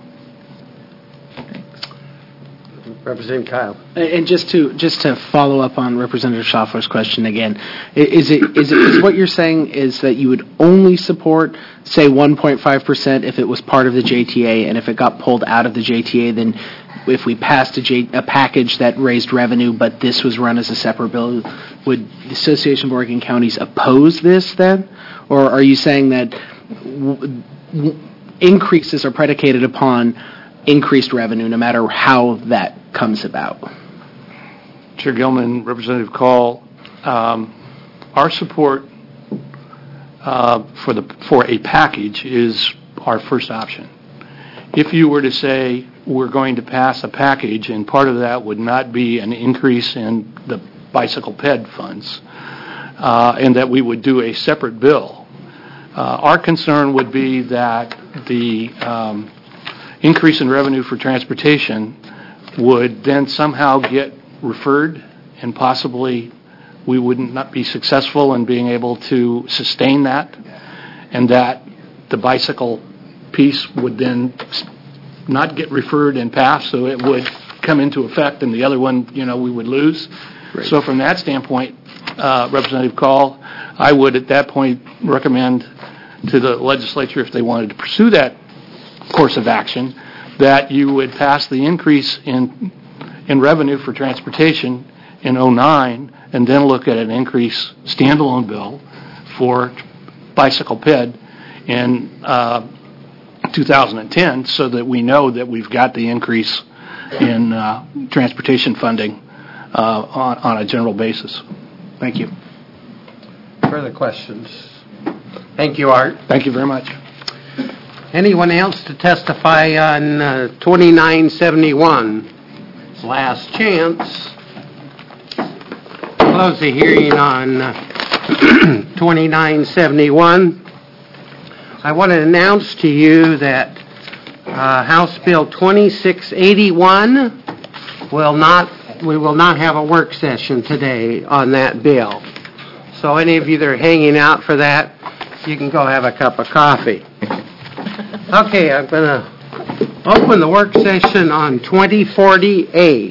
Representative Kyle. And just to just to follow up on Representative Schaffler's question again, is it is it is what you're saying is that you would only support, say, one point five percent if it was part of the J T A, and if it got pulled out of the J T A, then if we passed a, J, a package that raised revenue, but this was run as a separate bill, would the Association of Oregon Counties oppose this then? Or are you saying that w- w- increases are predicated upon increased revenue no matter how that comes about? Chair Gilman, Representative Call, um, our support uh, for the for a package is our first option. If you were to say we're going to pass a package and part of that would not be an increase in the bicycle ped funds uh, and that we would do a separate bill, uh, our concern would be that the um, increase in revenue for transportation would then somehow get referred and possibly we would not be successful in being able to sustain that, and that the bicycle piece would then not get referred and passed, so it would come into effect, and the other one, you know, we would lose. Right. So from that standpoint, uh, Representative Call, I would at that point recommend to the legislature, if they wanted to pursue that course of action, that you would pass the increase in in revenue for transportation in oh nine and then look at an increase standalone bill for bicycle ped in uh, two thousand ten, so that we know that we've got the increase in uh, transportation funding uh, on, on a general basis. Thank you. Further questions? Thank you, Art. Thank you very much. Anyone else to testify on uh, twenty-nine seventy-one? Last chance. Close the hearing on uh, twenty-nine seventy-one. I want to announce to you that uh, House Bill twenty-six eighty-one will not, we will not have a work session today on that bill. So any of you that are hanging out for that, you can go have a cup of coffee. Okay, I'm going to open the work session on twenty forty A.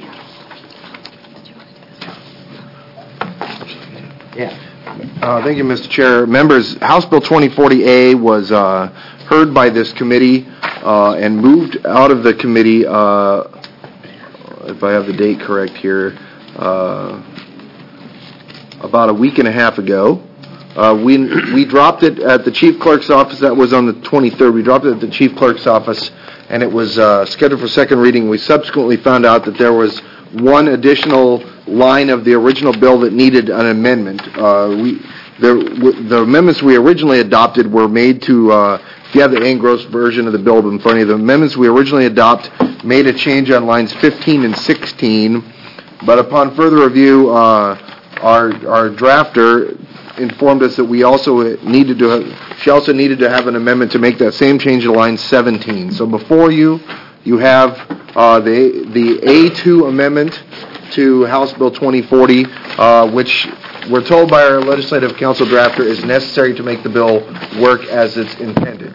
Yeah. Uh, thank you, Mister Chair. Members, House Bill twenty forty A was uh, heard by this committee uh, and moved out of the committee, uh, if I have the date correct here, uh, about a week and a half ago. Uh, we we dropped it at the chief clerk's office. That was on the twenty-third. We dropped it at the chief clerk's office, and it was uh, scheduled for second reading. We subsequently found out that there was one additional line of the original bill that needed an amendment. Uh, we the the amendments we originally adopted were made to. Uh, if you have the engrossed version of the bill in front of you, the amendments we originally adopted made a change on lines fifteen and sixteen, but upon further review, uh, our our drafter informed us that we also needed to have, she also needed to have an amendment to make that same change to line seventeen. So before you, you have uh, the the A two amendment to House Bill twenty forty, uh, which we're told by our legislative council drafter is necessary to make the bill work as it's intended.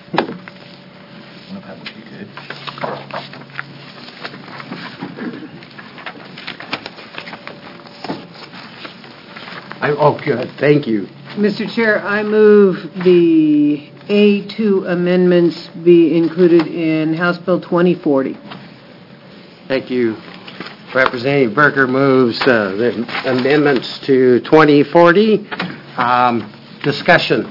I, oh, good. Thank you. Mister Chair, I move the A two amendments be included in House Bill twenty forty. Thank you. Representative Berger moves uh, the amendments to twenty forty. Um, discussion.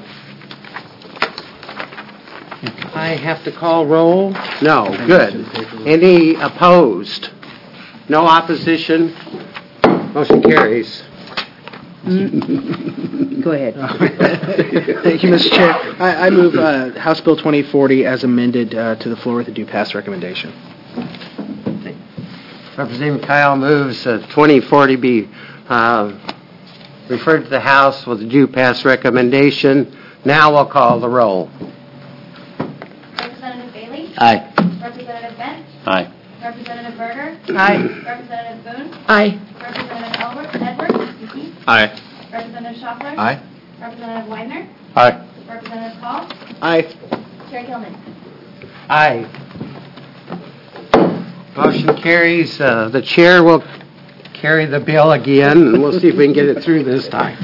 I have to call roll? No. Good. Any opposed? No opposition? Motion carries. Go ahead. Thank you, Mister Chair. I, I move uh, House Bill twenty forty as amended uh, to the floor with a due pass recommendation. Representative Kyle moves uh, twenty forty be uh, referred to the House with a due pass recommendation. Now we'll call the roll. Representative Bailey? Aye. Representative Bent? Aye. Representative Berger? Aye. Representative Boone? Aye. Representative Elbert, Edwards? excuse me. Aye. Representative Schaffler? Aye. Representative Weidner? Aye. Representative Call? Aye. Chair Gilman? Aye. Motion carries. Uh, the chair will carry the bill again, and we'll see if we can get it through this time.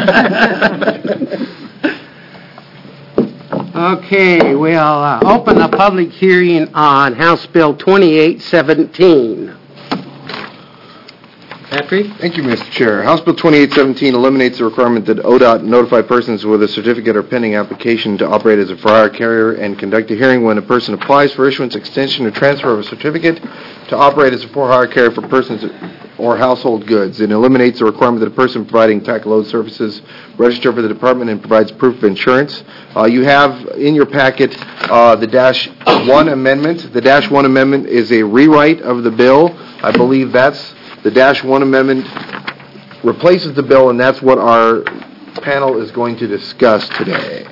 Okay, we'll uh, open a public hearing on House Bill twenty-eight seventeen. Patrick? Thank you, Mister Chair. House Bill twenty-eight seventeen eliminates the requirement that O D O T notify persons with a certificate or pending application to operate as a for-hire carrier and conduct a hearing when a person applies for issuance, extension, or transfer of a certificate to operate as a for-hire carrier for persons or household goods. It eliminates the requirement that a person providing pack load services register for the department and provides proof of insurance. Uh, you have in your packet uh, the Dash one amendment. The Dash one amendment is a rewrite of the bill. I believe that's the Dash one amendment replaces the bill, and that's what our panel is going to discuss today.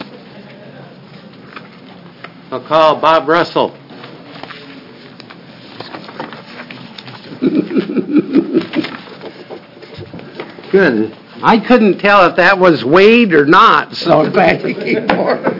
I'll call Bob Russell. Good. I couldn't tell if that was Wade or not, so I'm glad you came forward.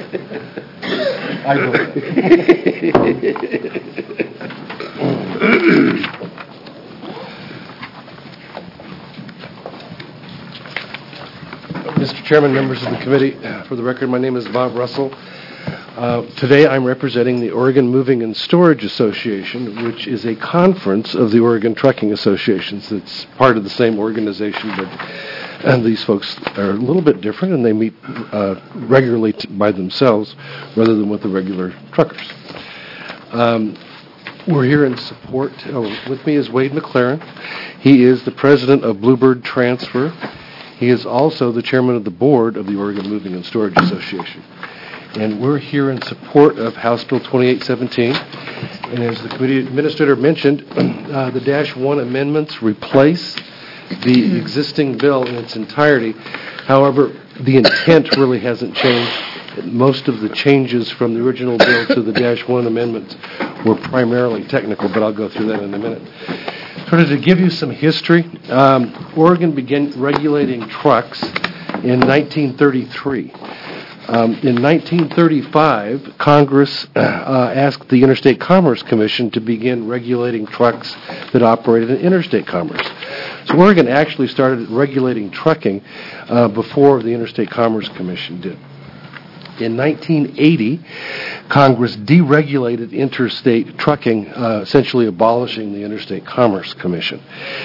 Mister Chairman, members of the committee, for the record, my name is Bob Russell. Uh, today I'm representing the Oregon Moving and Storage Association, which is a conference of the Oregon Trucking Associations. It's part of the same organization, but and these folks are a little bit different, and they meet uh, regularly t- by themselves rather than with the regular truckers. Um, we're here in support. Oh, with me is Wade McLaren. He is the president of Bluebird Transfer. He is also the chairman of the board of the Oregon Moving and Storage Association. And we're here in support of House Bill twenty-eight seventeen. And as the committee administrator mentioned, uh, the Dash one amendments replace the existing bill in its entirety. However, the intent really hasn't changed. Most of the changes from the original bill to the Dash one amendments were primarily technical, but I'll go through that in a minute. Sort of to give you some history, um, Oregon began regulating trucks in nineteen thirty-three. Um, in nineteen thirty-five, Congress uh, asked the Interstate Commerce Commission to begin regulating trucks that operated in interstate commerce. So Oregon actually started regulating trucking uh, before the Interstate Commerce Commission did. In nineteen eighty, Congress deregulated interstate trucking, uh, essentially abolishing the Interstate Commerce Commission,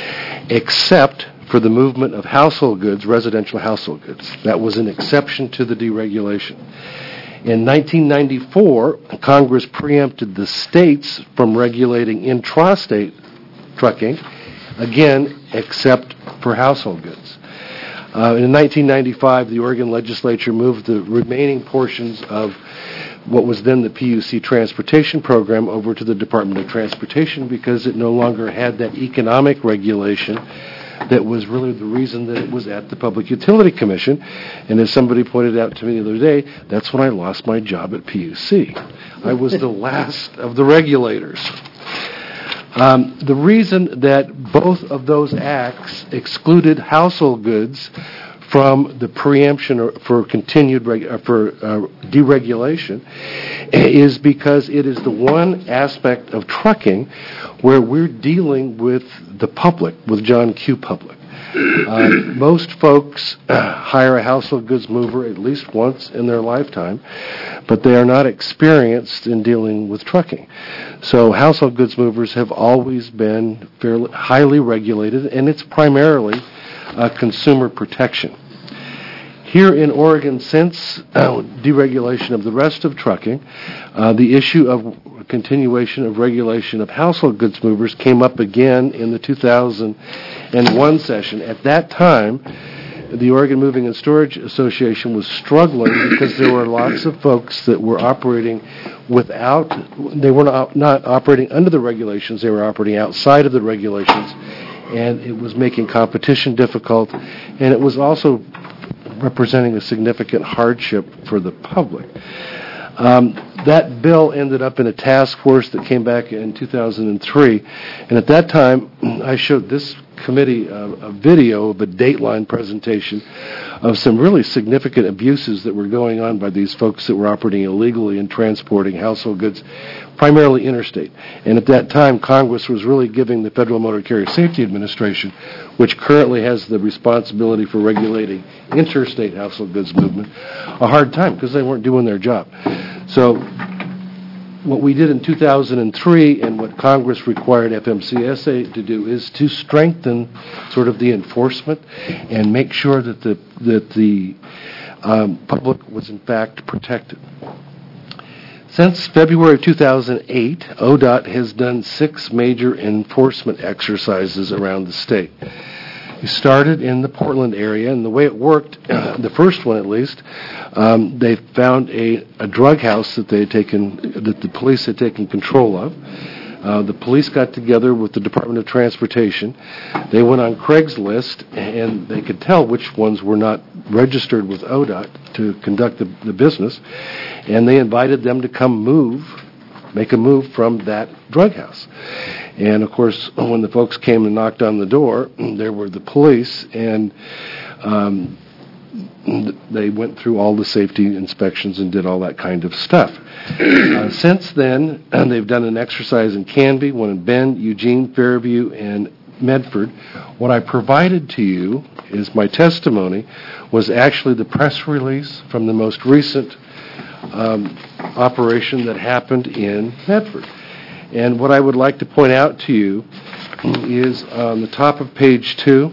except for the movement of household goods, residential household goods. That was an exception to the deregulation. In nineteen ninety-four, Congress preempted the states from regulating intrastate trucking, again, except for household goods. Uh, in nineteen ninety-five, the Oregon legislature moved the remaining portions of what was then the P U C transportation program over to the Department of Transportation because it no longer had that economic regulation that was really the reason that it was at the Public Utility Commission. And as somebody pointed out to me the other day, that's when I lost my job at P U C. I was the last of the regulators. Um, the reason that both of those acts excluded household goods from the preemption or for continued reg- uh, for uh, deregulation is because it is the one aspect of trucking where we're dealing with the public, with John Q. Public. Uh, most folks uh, hire a household goods mover at least once in their lifetime, but they are not experienced in dealing with trucking. So household goods movers have always been fairly highly regulated, and it's primarily uh, consumer protection. Here in Oregon, since uh, deregulation of the rest of trucking, uh, the issue of continuation of regulation of household goods movers came up again in the two thousand one session. At that time, the Oregon Moving and Storage Association was struggling because there were lots of folks that were operating without, they were not, not operating under the regulations, they were operating outside of the regulations, and it was making competition difficult, and it was also representing a significant hardship for the public. Um, that bill ended up in a task force that came back in two thousand three, and at that time I showed this committee uh, a video of a Dateline presentation of some really significant abuses that were going on by these folks that were operating illegally and transporting household goods, primarily interstate. And at that time, Congress was really giving the Federal Motor Carrier Safety Administration, which currently has the responsibility for regulating interstate household goods movement, a hard time because they weren't doing their job. So what we did in two thousand three and what Congress required F M C S A to do is to strengthen sort of the enforcement and make sure that the that the um, public was in fact protected. Since February of two thousand eight, O D O T has done six major enforcement exercises around the state. We started in the Portland area, and the way it worked, uh, the first one at least, um, they found a, a drug house that they had taken, that the police had taken control of. Uh, the police got together with the Department of Transportation. They went on Craigslist, and they could tell which ones were not registered with O D O T to conduct the, the business, and they invited them to come move, make a move from that drug house. And, of course, when the folks came and knocked on the door, there were the police, and um, they went through all the safety inspections and did all that kind of stuff. Uh, since then, they've done an exercise in Canby, one in Bend, Eugene, Fairview, and Medford. What I provided to you is my testimony was actually the press release from the most recent um, operation that happened in Medford. And what I would like to point out to you is on the top of page two,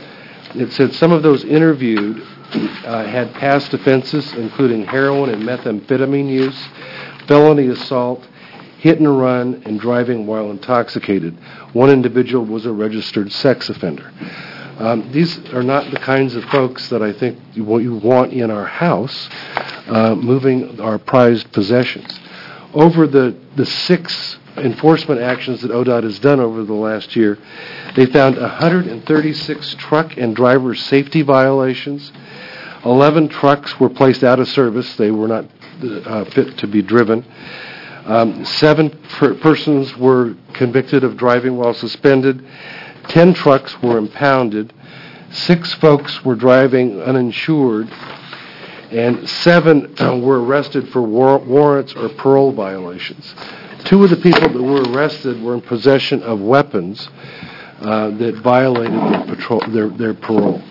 it said some of those interviewed uh, had past offenses, including heroin and methamphetamine use, felony assault, hit and run, and driving while intoxicated. One individual was a registered sex offender. Um, these are not the kinds of folks that I think you want in our house uh, moving our prized possessions. Over the, the six enforcement actions that O D O T has done over the last year, they found one hundred thirty-six truck and driver safety violations. eleven trucks were placed out of service. They were not uh, fit to be driven. Um, seven per- persons were convicted of driving while suspended. Ten trucks were impounded. Six folks were driving uninsured. And seven uh, were arrested for war- warrants or parole violations. Two of the people that were arrested were in possession of weapons uh, that violated their, patrol, their, their parole.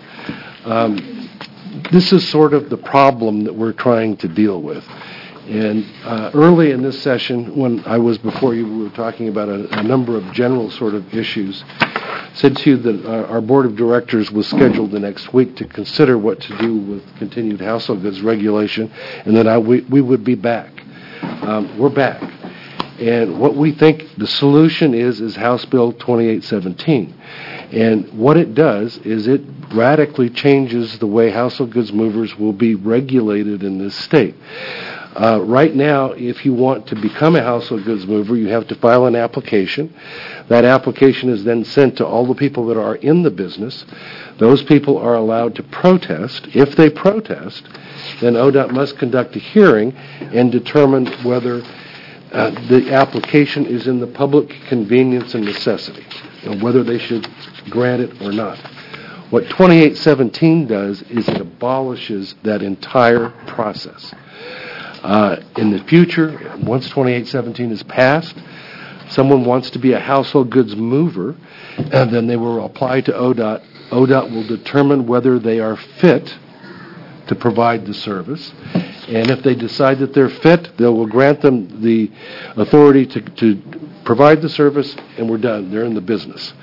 Um, this is sort of the problem that we're trying to deal with. And uh, early in this session, when I was before you, we were talking about a, a number of general sort of issues. Said to you that our, our board of directors was scheduled the next week to consider what to do with continued household goods regulation, and that I, we, we would be back. Um, we're back. And what we think the solution is, is House Bill twenty-eight seventeen. And what it does is it radically changes the way household goods movers will be regulated in this state. Uh, right now, if you want to become a household goods mover, you have to file an application. That application is then sent to all the people that are in the business. Those people are allowed to protest. If they protest, then O D O T must conduct a hearing and determine whether uh, the application is in the public convenience and necessity, and whether they should grant it or not. What twenty-eight seventeen does is it abolishes that entire process. Uh, in the future, once twenty-eight seventeen is passed, someone wants to be a household goods mover, and then they will apply to O D O T. O D O T will determine whether they are fit to provide the service, and if they decide that they're fit, they will grant them the authority to, to provide the service, and we're done. They're in the business.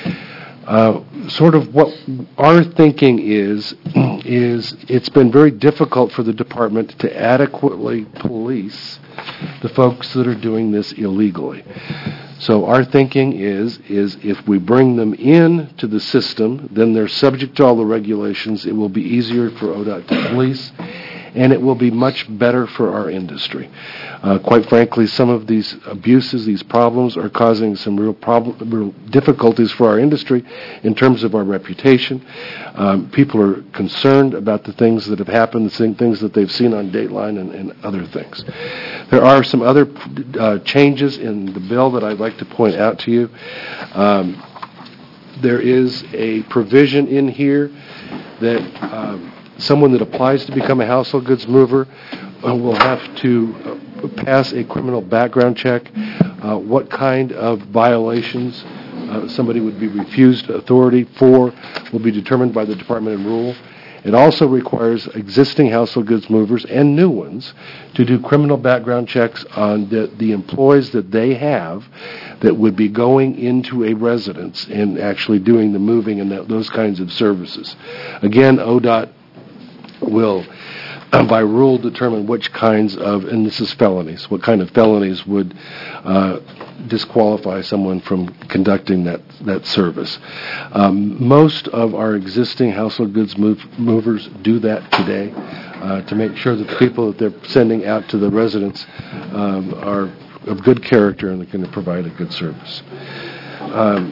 Uh, sort of what our thinking is, is it's been very difficult for the department to adequately police the folks that are doing this illegally. So our thinking is, is if we bring them in to the system, then they're subject to all the regulations. It will be easier for O D O T to police, and it will be much better for our industry. Uh, quite frankly, some of these abuses, these problems, are causing some real problem, real difficulties for our industry in terms of our reputation. Um, people are concerned about the things that have happened, the things that they've seen on Dateline and, and other things. There are some other uh, changes in the bill that I'd like to point out to you. Um, there is a provision in here that um, someone that applies to become a household goods mover uh, will have to uh, pass a criminal background check. Uh, what kind of violations uh, somebody would be refused authority for will be determined by the Department of Rule. It also requires existing household goods movers and new ones to do criminal background checks on the, the employees that they have that would be going into a residence and actually doing the moving and that, those kinds of services. Again, O D O T will, uh, by rule, determine which kinds of, and this is felonies, what kind of felonies would uh, disqualify someone from conducting that, that service. Um, most of our existing household goods move, movers do that today uh, to make sure that the people that they're sending out to the residents um, are of good character and they're going to provide a good service. Um,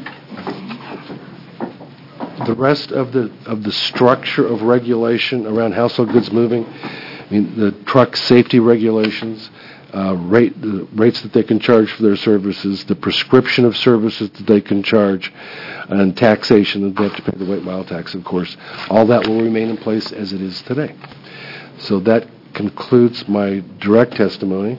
the rest of the of the structure of regulation around household goods moving, I mean, the truck safety regulations, uh, rate the rates that they can charge for their services, the prescription of services that they can charge, and taxation that they have to pay the weight mile tax, of course. All that will remain in place as it is today. So that concludes my direct testimony.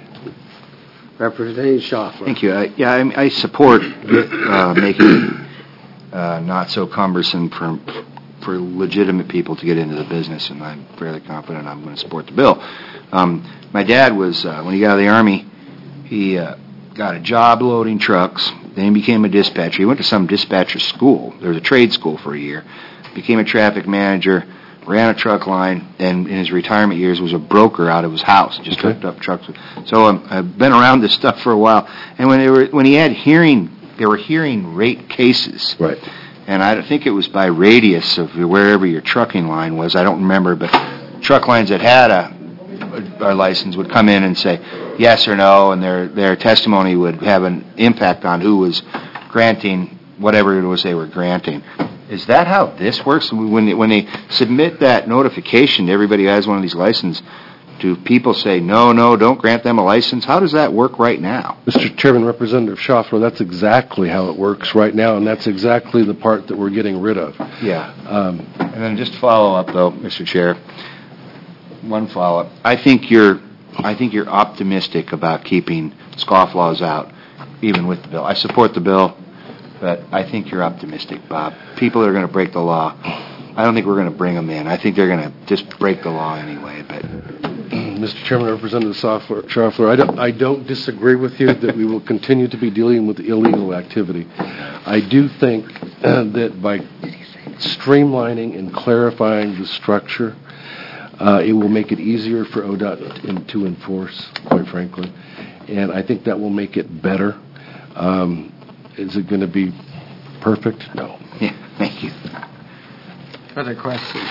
Representative Schaffler. Thank you. I- Yeah, I I support uh, making it uh, not so cumbersome for for legitimate people to get into the business, and I'm fairly confident I'm going to support the bill. Um, My dad was, uh, when he got out of the Army, he uh, got a job loading trucks, then he became a dispatcher. He went to some dispatcher school. There was a trade school for a year. Became a traffic manager, ran a truck line, and in his retirement years was a broker out of his house, just Okay. hooked up trucks. So um, I've been around this stuff for a while. And when they were when he had hearing, they were hearing rate cases. Right. And I think it was by radius of wherever your trucking line was. I don't remember, but truck lines that had a, a license would come in and say yes or no, and their their testimony would have an impact on who was granting whatever it was they were granting. Is that how this works? When they, when they submit that notification to everybody who has one of these licenses, do people say, no, no, don't grant them a license? How does that work right now? Mister Chairman, Representative Schaffler, that's exactly how it works right now, and that's exactly the part that we're getting rid of. Yeah. Um, And then just follow up, though, Mister Chair. One follow-up. I think you're, I think you're optimistic about keeping scofflaws out, even with the bill. I support the bill, but I think you're optimistic, Bob. People are going to break the law. I don't think we're going to bring them in. I think they're going to just break the law anyway. But Mister Chairman, Representative Schaffler, Schaffler, I don't, I don't disagree with you that we will continue to be dealing with illegal activity. I do think uh, that by streamlining and clarifying the structure, uh, it will make it easier for O D O T to enforce, quite frankly, and I think that will make it better. Um, is it going to be perfect? No. Yeah, thank you. Other questions?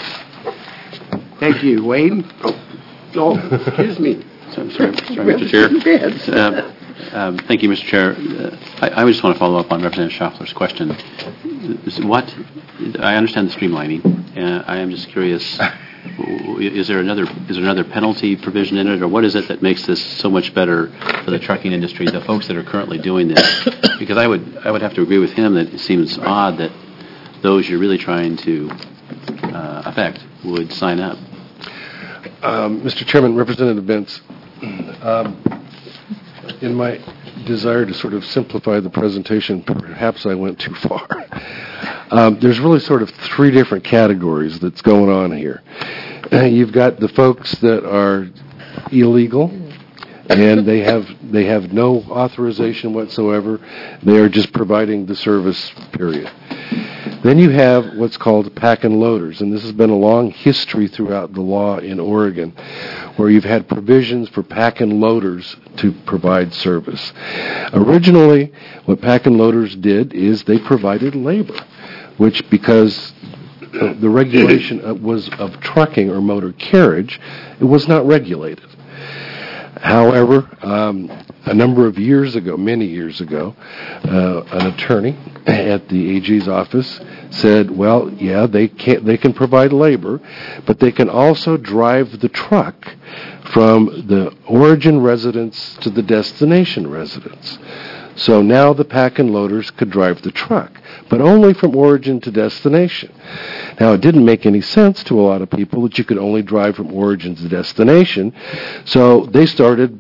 Thank you. Wade? Oh, excuse me. So- Sorry, sorry, Mister Chair. Uh, um, Thank you, Mister Chair. Uh, I I just want to follow up on Representative Schaffler's question. Is What, I understand the streamlining. Uh, I am just curious, w- is there another, is there another penalty provision in it, or what is it that makes this so much better for the trucking industry, the folks that are currently doing this? Because I would, I would have to agree with him that it seems odd that those you're really trying to uh, affect would sign up. Um, Mister Chairman, Representative Bentz, um, in my desire to sort of simplify the presentation, perhaps I went too far. Um, there's really sort of three different categories that's going on here. Uh, you've got the folks that are illegal, and they have they have no authorization whatsoever. They are just providing the service, period. Then you have what's called pack and loaders, and this has been a long history throughout the law in Oregon, where you've had provisions for pack and loaders to provide service. Originally, what pack and loaders did is they provided labor, which, because the regulation was of trucking or motor carriage, it was not regulated. However, um, a number of years ago, many years ago, uh, an attorney at the A G's office said, well, yeah, they can they can provide labor, but they can also drive the truck from the origin residence to the destination residence. So now the pack and loaders could drive the truck, but only from origin to destination. Now, it didn't make any sense to a lot of people that you could only drive from origin to destination, so they started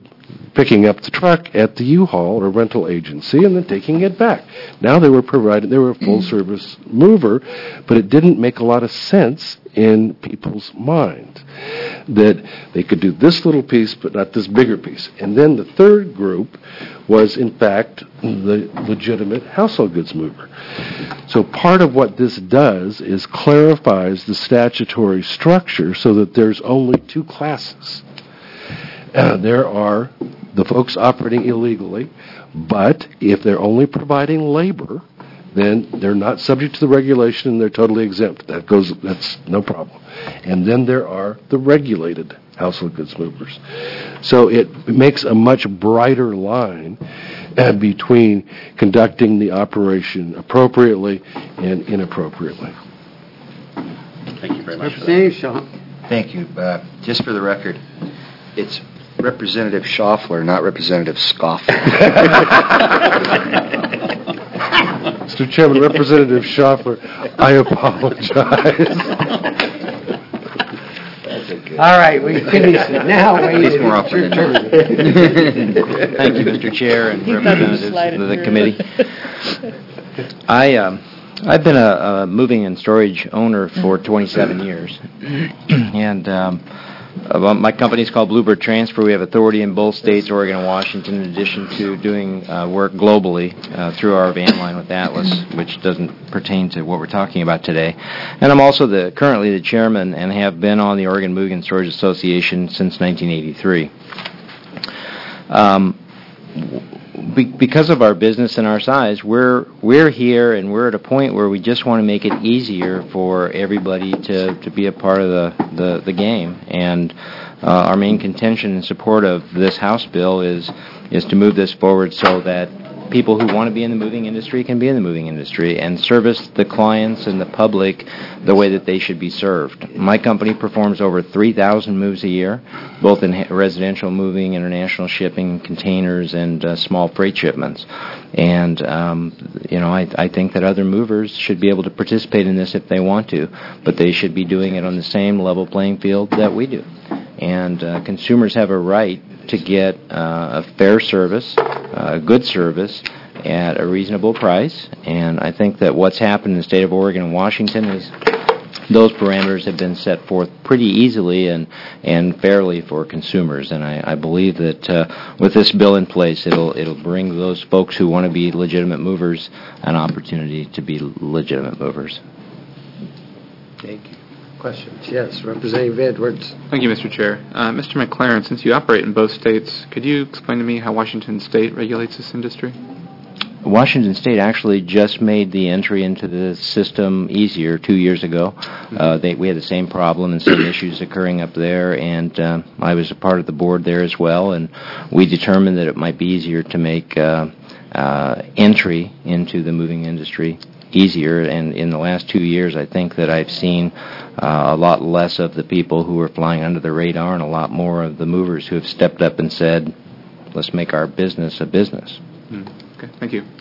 picking up the truck at the U-Haul or rental agency and then taking it back. Now they were provided, they were a full-service mover, but it didn't make a lot of sense in people's minds that they could do this little piece but not this bigger piece. And then the third group was, in fact, the legitimate household goods mover. So part of what this does is clarifies the statutory structure so that there's only two classes. Uh, there are the folks operating illegally, but if they're only providing labor, then they're not subject to the regulation and they're totally exempt. That goes, that's no problem. And then there are the regulated household goods movers. So it makes a much brighter line uh, between conducting the operation appropriately and inappropriately. Thank you very much. Representative Shaw. Thank you. Uh, Just for the record, it's Representative Schaffler, not Representative Scoffler. Mister Chairman, Representative Schaffler, I apologize. All right, we finished it. Now, wait. It's more often than not. Thank you, Mister Chair and He thought he was representatives sliding of the through. committee. I, um, I've been a, a moving and storage owner for twenty-seven years, and um, uh, my company is called Bluebird Transfer. We have authority in both states, Oregon and Washington, in addition to doing uh, work globally uh, through our van line with Atlas, which doesn't pertain to what we're talking about today. And I'm also the currently the chairman and have been on the Oregon Moving and Storage Association since nineteen eighty-three. Um, Be- because of our business and our size, we're we're here and we're at a point where we just want to make it easier for everybody to, to be a part of the, the, the game. And uh, our main contention in support of this House bill is is to move this forward so that people who want to be in the moving industry can be in the moving industry and service the clients and the public the way that they should be served. My company performs over three thousand moves a year, both in residential moving, international shipping, containers, and uh, small freight shipments. And, um, you know, I, I think that other movers should be able to participate in this if they want to, but they should be doing it on the same level playing field that we do. And uh, consumers have a right to get uh, a fair service, a good service, at a reasonable price. And I think that what's happened in the state of Oregon and Washington is those parameters have been set forth pretty easily and, and fairly for consumers. And I, I believe that uh, with this bill in place, it'll it'll bring those folks who want to be legitimate movers an opportunity to be legitimate movers. Thank you. Questions? Yes, Representative Edwards. Thank you, Mister Chair. Uh, Mister McLaren, since you operate in both states, could you explain to me how Washington State regulates this industry? Washington State actually just made the entry into the system easier two years ago. Uh, they, we had the same problem and same issues occurring up there, and uh, I was a part of the board there as well, and we determined that it might be easier to make uh, uh, entry into the moving industry easier. And in the last two years, I think that I've seen uh, a lot less of the people who are flying under the radar and a lot more of the movers who have stepped up and said, let's make our business a business. Mm. Okay, thank you.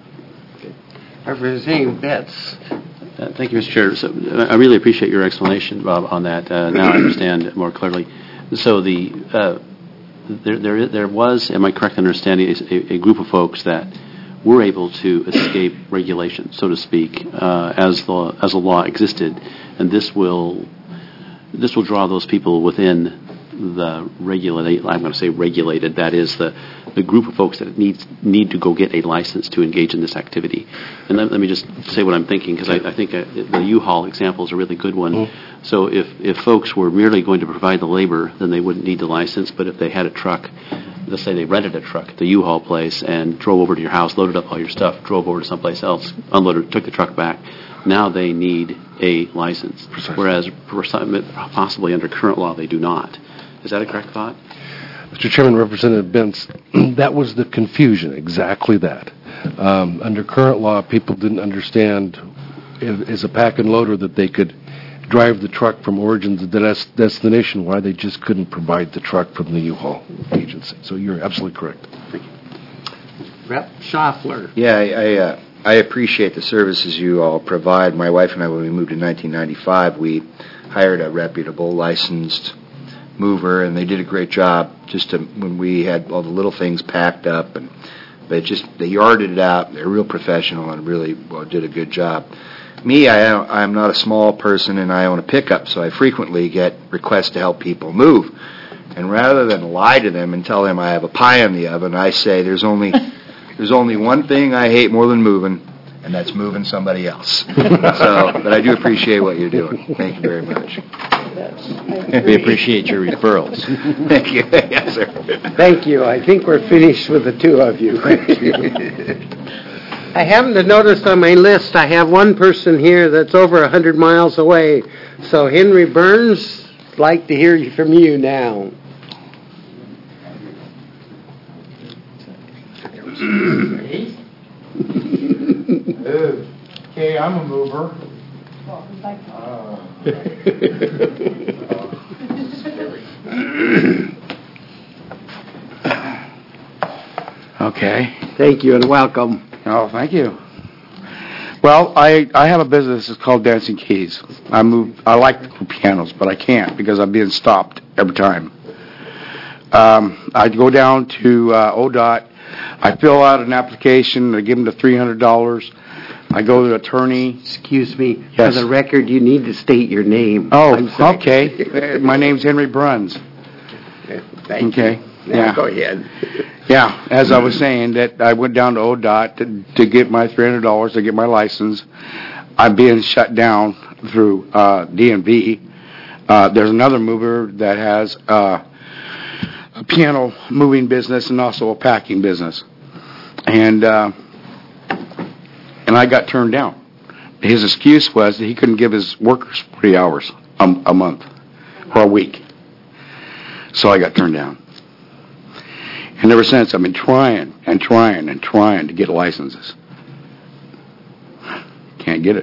Representative Betts. Uh, thank you, Mister Chair. So, uh, I really appreciate your explanation, Bob, on that. Uh, now I understand it more clearly. So the uh, there, there there was, am I correct in understanding, a, a group of folks that were able to escape regulation, so to speak, uh, as the as the law existed, and this will this will draw those people within the regulated. I'm going to say regulated. That is the the group of folks that needs need to go get a license to engage in this activity. And let, let me just say what I'm thinking, because I, I think uh, the U-Haul example is a really good one. Mm-hmm. So if if folks were merely going to provide the labor, then they wouldn't need the license. But if they had a truck, let's say they rented a truck at the U-Haul place and drove over to your house, loaded up all your stuff, drove over to someplace else, unloaded, took the truck back, now they need a license. Precisely. Whereas possibly under current law they do not. Is that a correct thought? Mister Chairman, Representative Bentz, that was the confusion, exactly that. Um, under current law, people didn't understand if, as a pack and loader that they could drive the truck from origin to the des- destination, why they just couldn't provide the truck from the U-Haul agency. So you're absolutely correct. Thank you. Rep Schaffler. Yeah, I, I, uh, I appreciate the services you all provide. My wife and I, when we moved in nineteen ninety-five, we hired a reputable, licensed mover, and they did a great job just to, when we had all the little things packed up, and but just they yarded it out. They're real professional and really well, did a good job. Me, I, I'm not a small person, and I own a pickup, so I frequently get requests to help people move. And rather than lie to them and tell them I have a pie in the oven, I say there's only there's only one thing I hate more than moving, and that's moving somebody else. So, but I do appreciate what you're doing. Thank you very much. We appreciate your referrals. Thank you. Yes, sir. Thank you. I think we're finished with the two of you. I happen to notice on my list I have one person here that's over one hundred miles away. So Henry Burns, I'd like to hear from you now. Okay, I'm a mover. Okay. Thank you and welcome. Oh, thank you. Well, I, I have a business. It's called Dancing Keys. I move. I like to do pianos, but I can't because I'm being stopped every time. Um, I go down to uh, O D O T. I fill out an application. I give them the three hundred dollars. I go to the attorney. Excuse me. Yes. For the record, you need to state your name. Oh, okay. My name's Henry Bruns. Thank okay. you. Yeah. Now go ahead. Yeah, as I was saying, that I went down to O D O T to, to get my three hundred dollars to get my license. I'm being shut down through uh, D M V. Uh, there's another mover that has uh, a piano moving business and also a packing business. And uh, and I got turned down. His excuse was that he couldn't give his workers forty hours a, a month or a week. So I got turned down. And ever since, I've been trying and trying and trying to get licenses. Can't get it.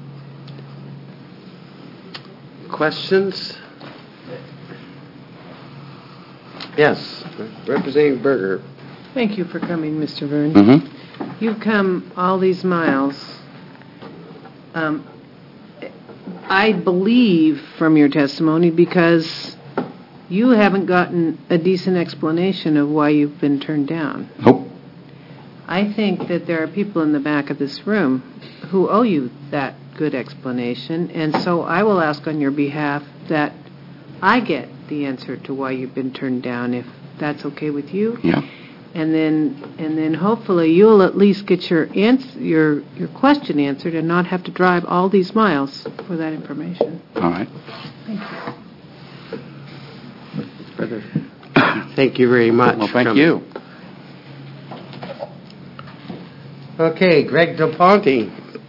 Questions? Yes, Representative Berger. Thank you for coming, Mister Verne. Mm-hmm. You've come all these miles. Um, I believe from your testimony because you haven't gotten a decent explanation of why you've been turned down. Nope. I think that there are people in the back of this room who owe you that good explanation, and so I will ask on your behalf that I get the answer to why you've been turned down, if that's okay with you. Yeah. And then, and then hopefully you'll at least get your answer, your your question answered, and not have to drive all these miles for that information. All right. Thank you. Brother. Thank you very much. Well, thank you. Okay, Greg Del Ponte.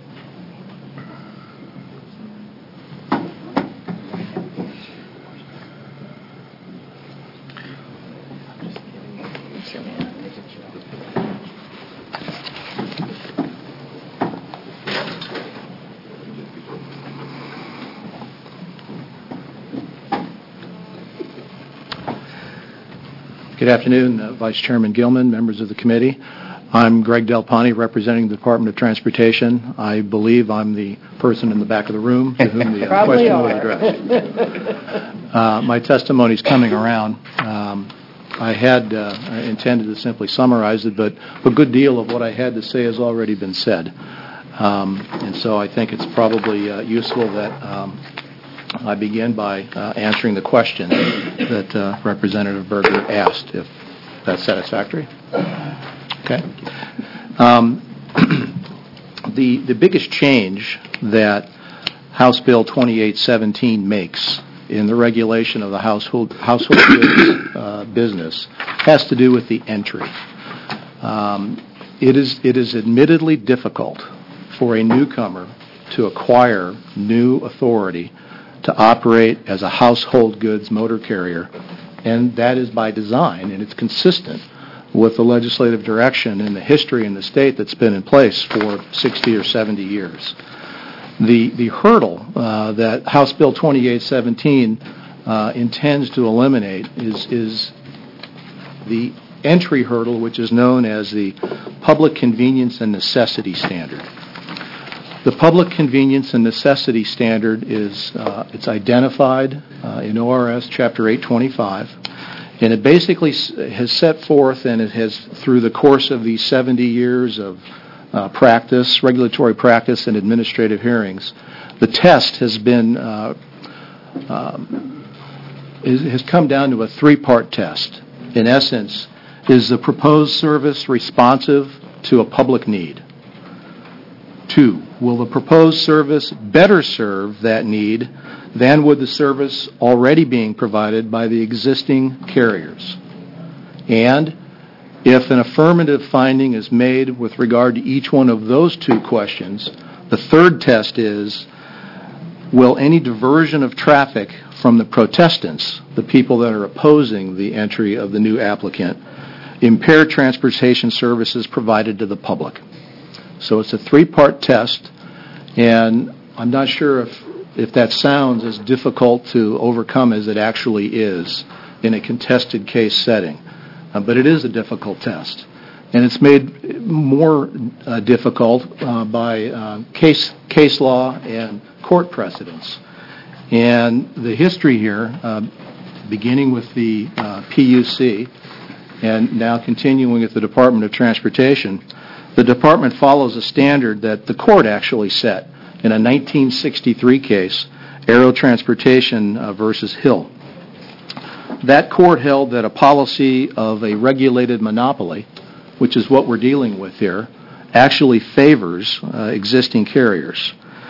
Good afternoon, uh, Vice Chairman Gilman, members of the committee. I'm Greg Del Ponte, representing the Department of Transportation. I believe I'm the person in the back of the room to whom the uh, question was addressed. Uh, my testimony is coming around. Um, I had uh, I intended to simply summarize it, but a good deal of what I had to say has already been said. Um, and so I think it's probably uh, useful that um, I begin by uh, answering the question that uh, Representative Berger asked, if that's satisfactory. Okay. Um, the the biggest change that House Bill twenty-eight seventeen makes in the regulation of the household household goods uh, business has to do with the entry. Um, it is it is admittedly difficult for a newcomer to acquire new authority to operate as a household goods motor carrier, and that is by design, and it's consistent with the legislative direction and the history in the state that's been in place for sixty or seventy years. The the hurdle uh, that House Bill twenty-eight seventeen uh, intends to eliminate is is the entry hurdle, which is known as the Public Convenience and Necessity Standard. The public convenience and necessity standard is uh, it's identified uh, in O R S Chapter eight twenty-five, and it basically s- has set forth, and it has, through the course of these seventy years of uh, practice, regulatory practice, and administrative hearings, the test has been uh, um, is, has come down to a three-part test. In essence, is the proposed service responsive to a public need? Two, will the proposed service better serve that need than would the service already being provided by the existing carriers? And if an affirmative finding is made with regard to each one of those two questions, the third test is, will any diversion of traffic from the protestants, the people that are opposing the entry of the new applicant, impair transportation services provided to the public? So it's a three-part test, and I'm not sure if, if that sounds as difficult to overcome as it actually is in a contested case setting. Uh, but it is a difficult test. And it's made more uh, difficult uh, by uh, case, case law and court precedents. And the history here, uh, beginning with the uh, P U C and now continuing with the Department of Transportation, the department follows a standard that the court actually set in a nineteen sixty-three case, Aero Transportation uh, versus Hill. That court held that a policy of a regulated monopoly, which is what we're dealing with here, actually favors uh, existing carriers.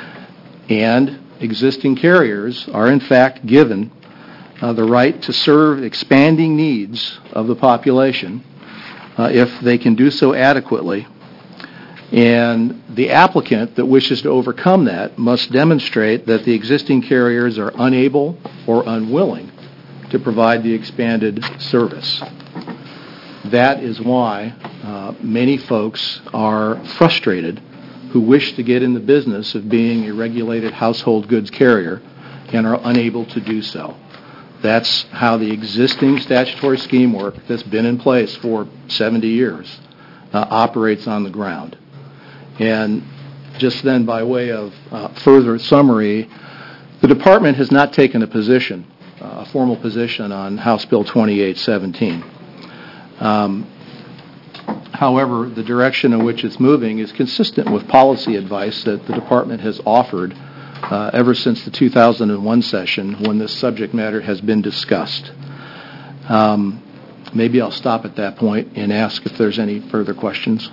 And existing carriers are in fact given uh, the right to serve expanding needs of the population uh, if they can do so adequately. And the applicant that wishes to overcome that must demonstrate that the existing carriers are unable or unwilling to provide the expanded service. That is why uh, many folks are frustrated who wish to get in the business of being a regulated household goods carrier and are unable to do so. That's how the existing statutory scheme work that's been in place for seventy years uh, operates on the ground. And just then, by way of uh, further summary, the department has not taken a position, uh, a formal position on House Bill twenty-eight seventeen. Um, however, the direction in which it's moving is consistent with policy advice that the department has offered uh, ever since the two thousand one session when this subject matter has been discussed. Um, maybe I'll stop at that point and ask if there's any further questions.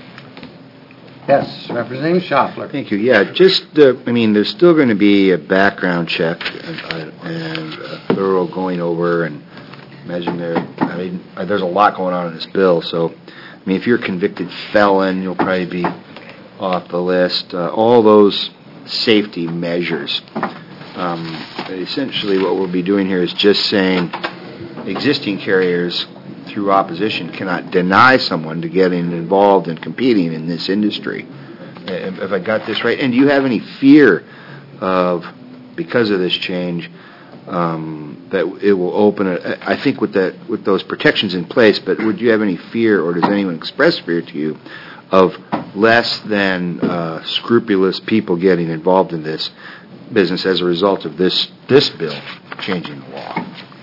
Yes, Representative Schaffler. Thank you. Yeah, just, uh, I mean, there's still going to be a background check and, and a thorough going over, and imagine there, I mean, uh, there's a lot going on in this bill, so, I mean, if you're a convicted felon, you'll probably be off the list. Uh, all those safety measures. Um, essentially what we'll be doing here is just saying existing carriers through opposition cannot deny someone to getting involved and competing in this industry. Have I got this right? And do you have any fear of, because of this change, um, that it will open, a, I think with that, with those protections in place, but would you have any fear, or does anyone express fear to you, of less than uh, scrupulous people getting involved in this business as a result of this, this bill changing the law?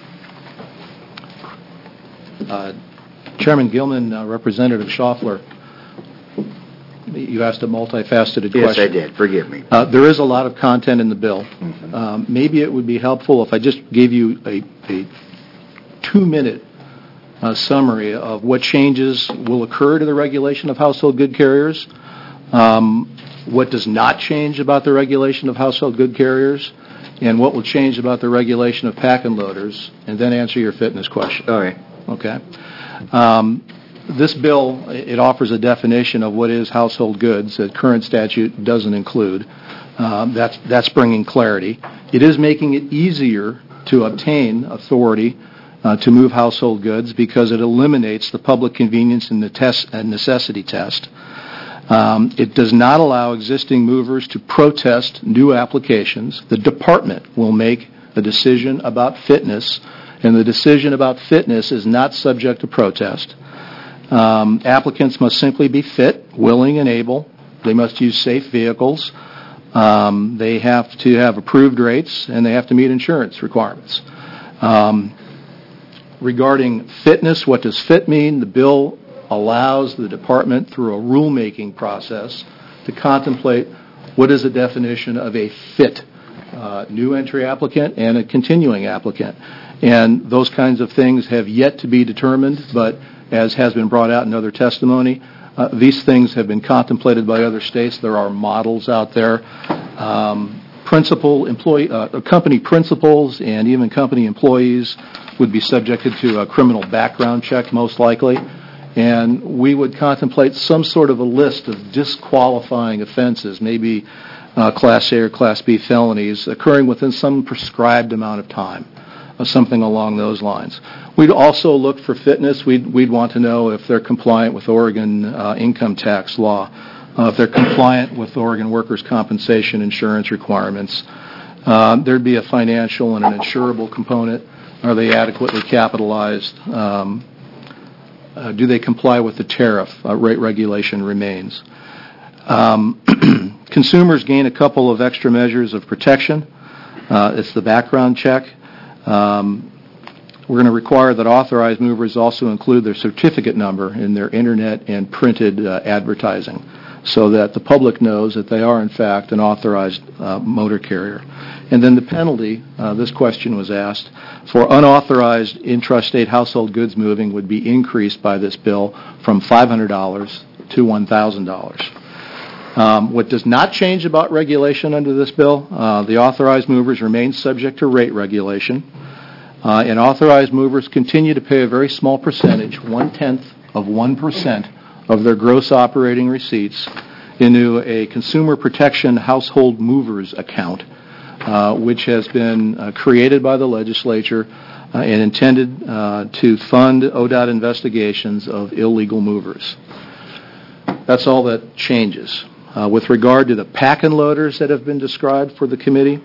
Uh, Chairman Gilman, uh, Representative Schaffler, you asked a multifaceted yes, question. Yes, I did. Forgive me. Uh, there is a lot of content in the bill. Mm-hmm. Um, maybe it would be helpful if I just gave you a, a two-minute uh, summary of what changes will occur to the regulation of household good carriers, um, what does not change about the regulation of household good carriers, and what will change about the regulation of pack and loaders, and then answer your fitness question. All right. Okay. Um, this bill, it offers a definition of what is household goods that current statute doesn't include. Um, that's, that's bringing clarity. It is making it easier to obtain authority uh, to move household goods because it eliminates the public convenience and, the test, and necessity test. Um, it does not allow existing movers to protest new applications. The department will make a decision about fitness, and the decision about fitness is not subject to protest. Um, applicants must simply be fit, willing, and able They must use safe vehicles. Um, They have to have approved rates, and they have to meet insurance requirements. Um, Regarding fitness, what does fit mean? The bill allows the department, through a rulemaking process, to contemplate what is the definition of a fit uh, new entry applicant and a continuing applicant. And those kinds of things have yet to be determined, but as has been brought out in other testimony, uh, these things have been contemplated by other states. There are models out there. Um, principal employee, uh, company principals and even company employees would be subjected to a criminal background check, most likely. And we would contemplate some sort of a list of disqualifying offenses, maybe uh, Class A or Class B felonies, occurring within some prescribed amount of time, uh, something along those lines. We'd also look for fitness. We'd, we'd want to know if they're compliant with Oregon uh, income tax law, uh, if they're compliant with Oregon workers' compensation insurance requirements. Uh, there'd be a financial and an insurable component. Are they adequately capitalized? Um, uh, do they comply with the tariff? Uh, rate regulation remains. Um, consumers gain a couple of extra measures of protection. Uh, it's the background check. Um, we're going to require that authorized movers also include their certificate number in their internet and printed uh, advertising, so that the public knows that they are, in fact, an authorized uh, motor carrier. And then the penalty, uh, this question was asked, for unauthorized intrastate household goods moving would be increased by this bill from five hundred dollars to one thousand dollars. Um, what does not change about regulation under this bill, uh, the authorized movers remain subject to rate regulation, uh, and authorized movers continue to pay a very small percentage, one-tenth of one percent of their gross operating receipts, into a consumer protection household movers account, uh, which has been uh, created by the legislature uh, and intended uh, to fund O D O T investigations of illegal movers. That's all that changes. Uh, with regard to the pack and loaders that have been described for the committee,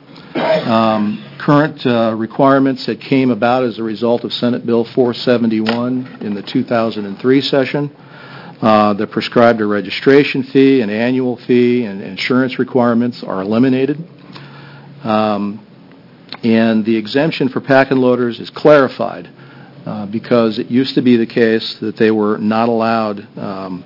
um, current uh, requirements that came about as a result of Senate Bill four seventy-one in the two thousand three session, Uh, that prescribed a registration fee, an annual fee, and insurance requirements are eliminated. Um, and the exemption for pack and loaders is clarified uh, because it used to be the case that they were not allowed um,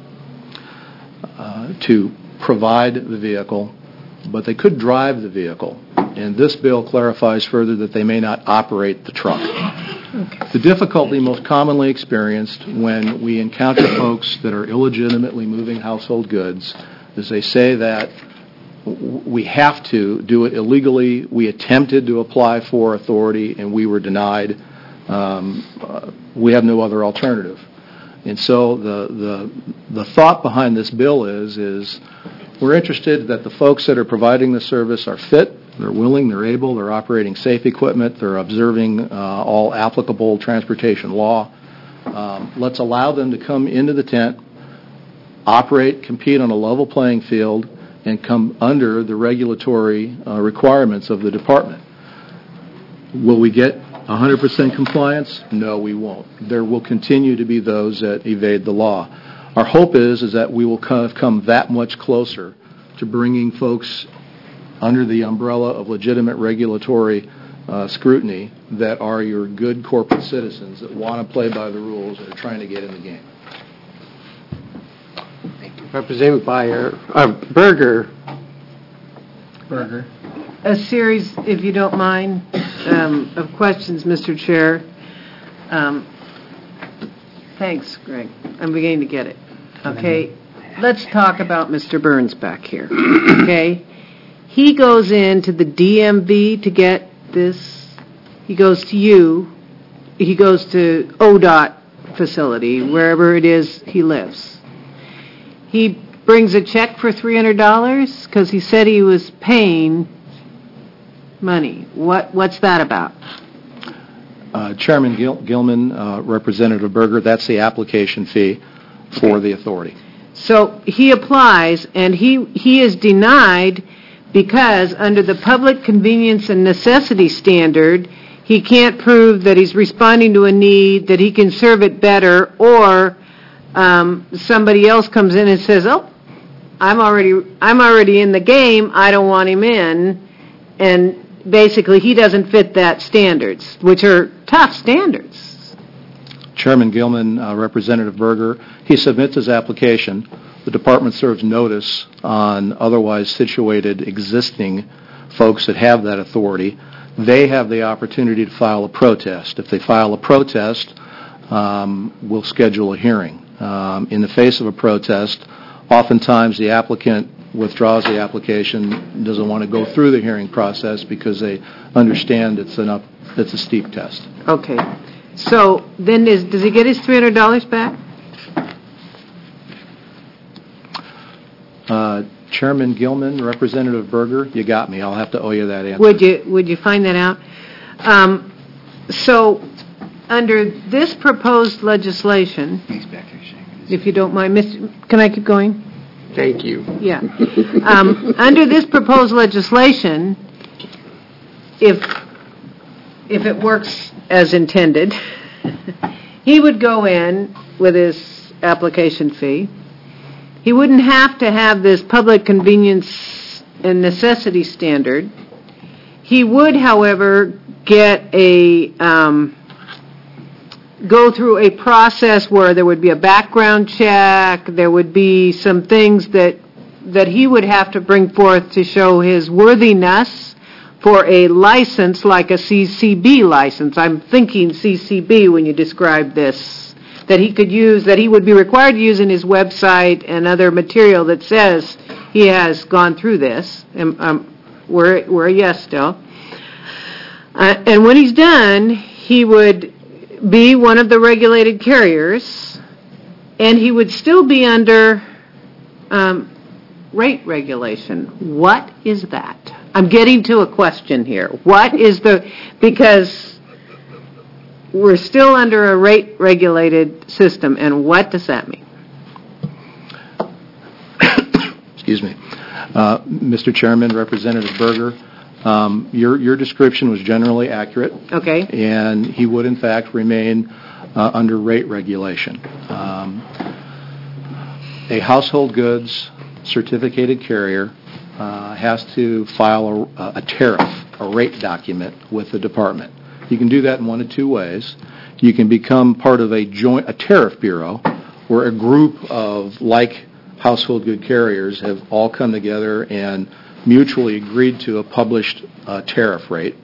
uh, to provide the vehicle, but they could drive the vehicle. And this bill clarifies further that they may not operate the truck. The difficulty most commonly experienced when we encounter folks that are illegitimately moving household goods is they say that we have to do it illegally. We attempted to apply for authority and we were denied. Um, uh, we have no other alternative. And so the, the the thought behind this bill is is we're interested that the folks that are providing the service are fit, they're willing, they're able, they're operating safe equipment, they're observing uh, all applicable transportation law. Um, let's allow them to come into the tent, operate, compete on a level playing field, and come under the regulatory uh, requirements of the department. Will we get one hundred percent compliance? No, we won't. There will continue to be those that evade the law. Our hope is, is that we will kind of come that much closer to bringing folks under the umbrella of legitimate regulatory uh, scrutiny that are your good corporate citizens that want to play by the rules and are trying to get in the game. Represented by uh, Berger. Berger. A series, if you don't mind, um, of questions, Mister Chair. Um, thanks, Greg. I'm beginning to get it. Okay, let's talk about Mister Burns back here. Okay, he goes into the D M V to get this. He goes to you. He goes to O D O T facility, wherever it is he lives. He brings a check for three hundred dollars because he said he was paying money. What What's that about? Uh, Chairman Gil- Gilman, uh, Representative Berger, that's the application fee for the authority. So he applies, and he, he is denied because under the public convenience and necessity standard, he can't prove that he's responding to a need, that he can serve it better, or um, somebody else comes in and says, oh, I'm already, I'm already in the game, I don't want him in, and basically he doesn't fit that standards, which are tough standards. Chairman Gilman, uh, Representative Berger, he submits his application. The department serves notice on otherwise situated existing folks that have that authority. They have the opportunity to file a protest. If they file a protest, um, we'll schedule a hearing. Um, in the face of a protest, oftentimes the applicant withdraws the application, doesn't want to go through the hearing process because they understand it's an up, it's a steep test. Okay. So then is, does he get his three hundred dollars back? Uh, Chairman Gilman, Representative Berger, you got me. I'll have to owe you that answer. Would you, would you find that out? Um, so under this proposed legislation, if you don't mind, Mister can I keep going? Thank you. Yeah. Um, under this proposed legislation, if if it works as intended, he would go in with his application fee. He wouldn't have to have this public convenience and necessity standard. He would, however, get a um, go through a process where there would be a background check, there would be some things that that he would have to bring forth to show his worthiness for a license like a C C B license. I'm thinking C C B when you describe this, that he could use, that he would be required to use in his website and other material that says he has gone through this. And, um, we're, we're a yes still. Uh, and when he's done, he would be one of the regulated carriers, and he would still be under um, rate regulation. What is that? I'm getting to a question here. What is the, because we're still under a rate regulated system, and what does that mean? Excuse me. Uh, Mister Chairman, Representative Berger, Um, your, your description was generally accurate. Okay. And he would, in fact, remain uh, under rate regulation. Um, a household goods certificated carrier uh, has to file a, a tariff, a rate document with the department. You can do that in one of two ways. You can become part of a joint, a tariff bureau, where a group of like household good carriers have all come together and mutually agreed to a published uh, tariff rate.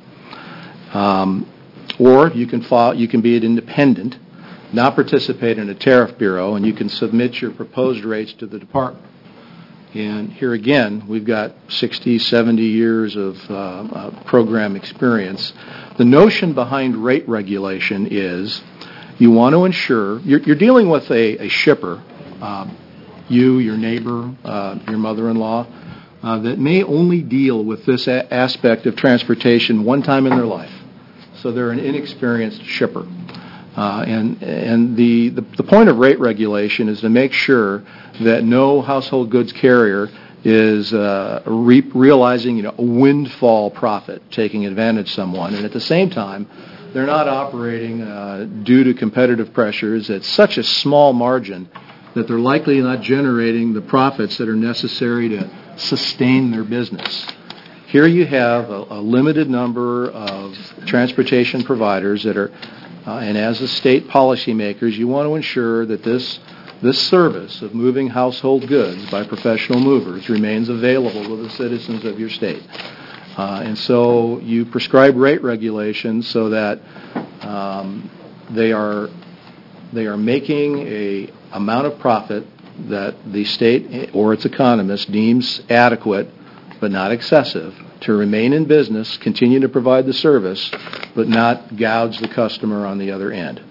Um, or you can file, you can be an independent, not participate in a tariff bureau, and you can submit your proposed rates to the department. And here again, we've got sixty, seventy years of uh, uh, program experience. The notion behind rate regulation is you want to ensure, you're, you're dealing with a, a shipper, uh, you, your neighbor, uh, your mother-in-law, Uh, that may only deal with this a- aspect of transportation one time in their life. So they're an inexperienced shipper. Uh, and and the, the, the point of rate regulation is to make sure that no household goods carrier is uh, re- realizing you know, a windfall profit, taking advantage of someone. And at the same time, they're not operating uh, due to competitive pressures at such a small margin that they're likely not generating the profits that are necessary to sustain their business. Here you have a, a limited number of transportation providers that are, uh, and as a state policymakers, you want to ensure that this this service of moving household goods by professional movers remains available to the citizens of your state. Uh, and so you prescribe rate regulations so that um, they are they are making a amount of profit that the state or its economist deems adequate but not excessive to remain in business, continue to provide the service, but not gouge the customer on the other end.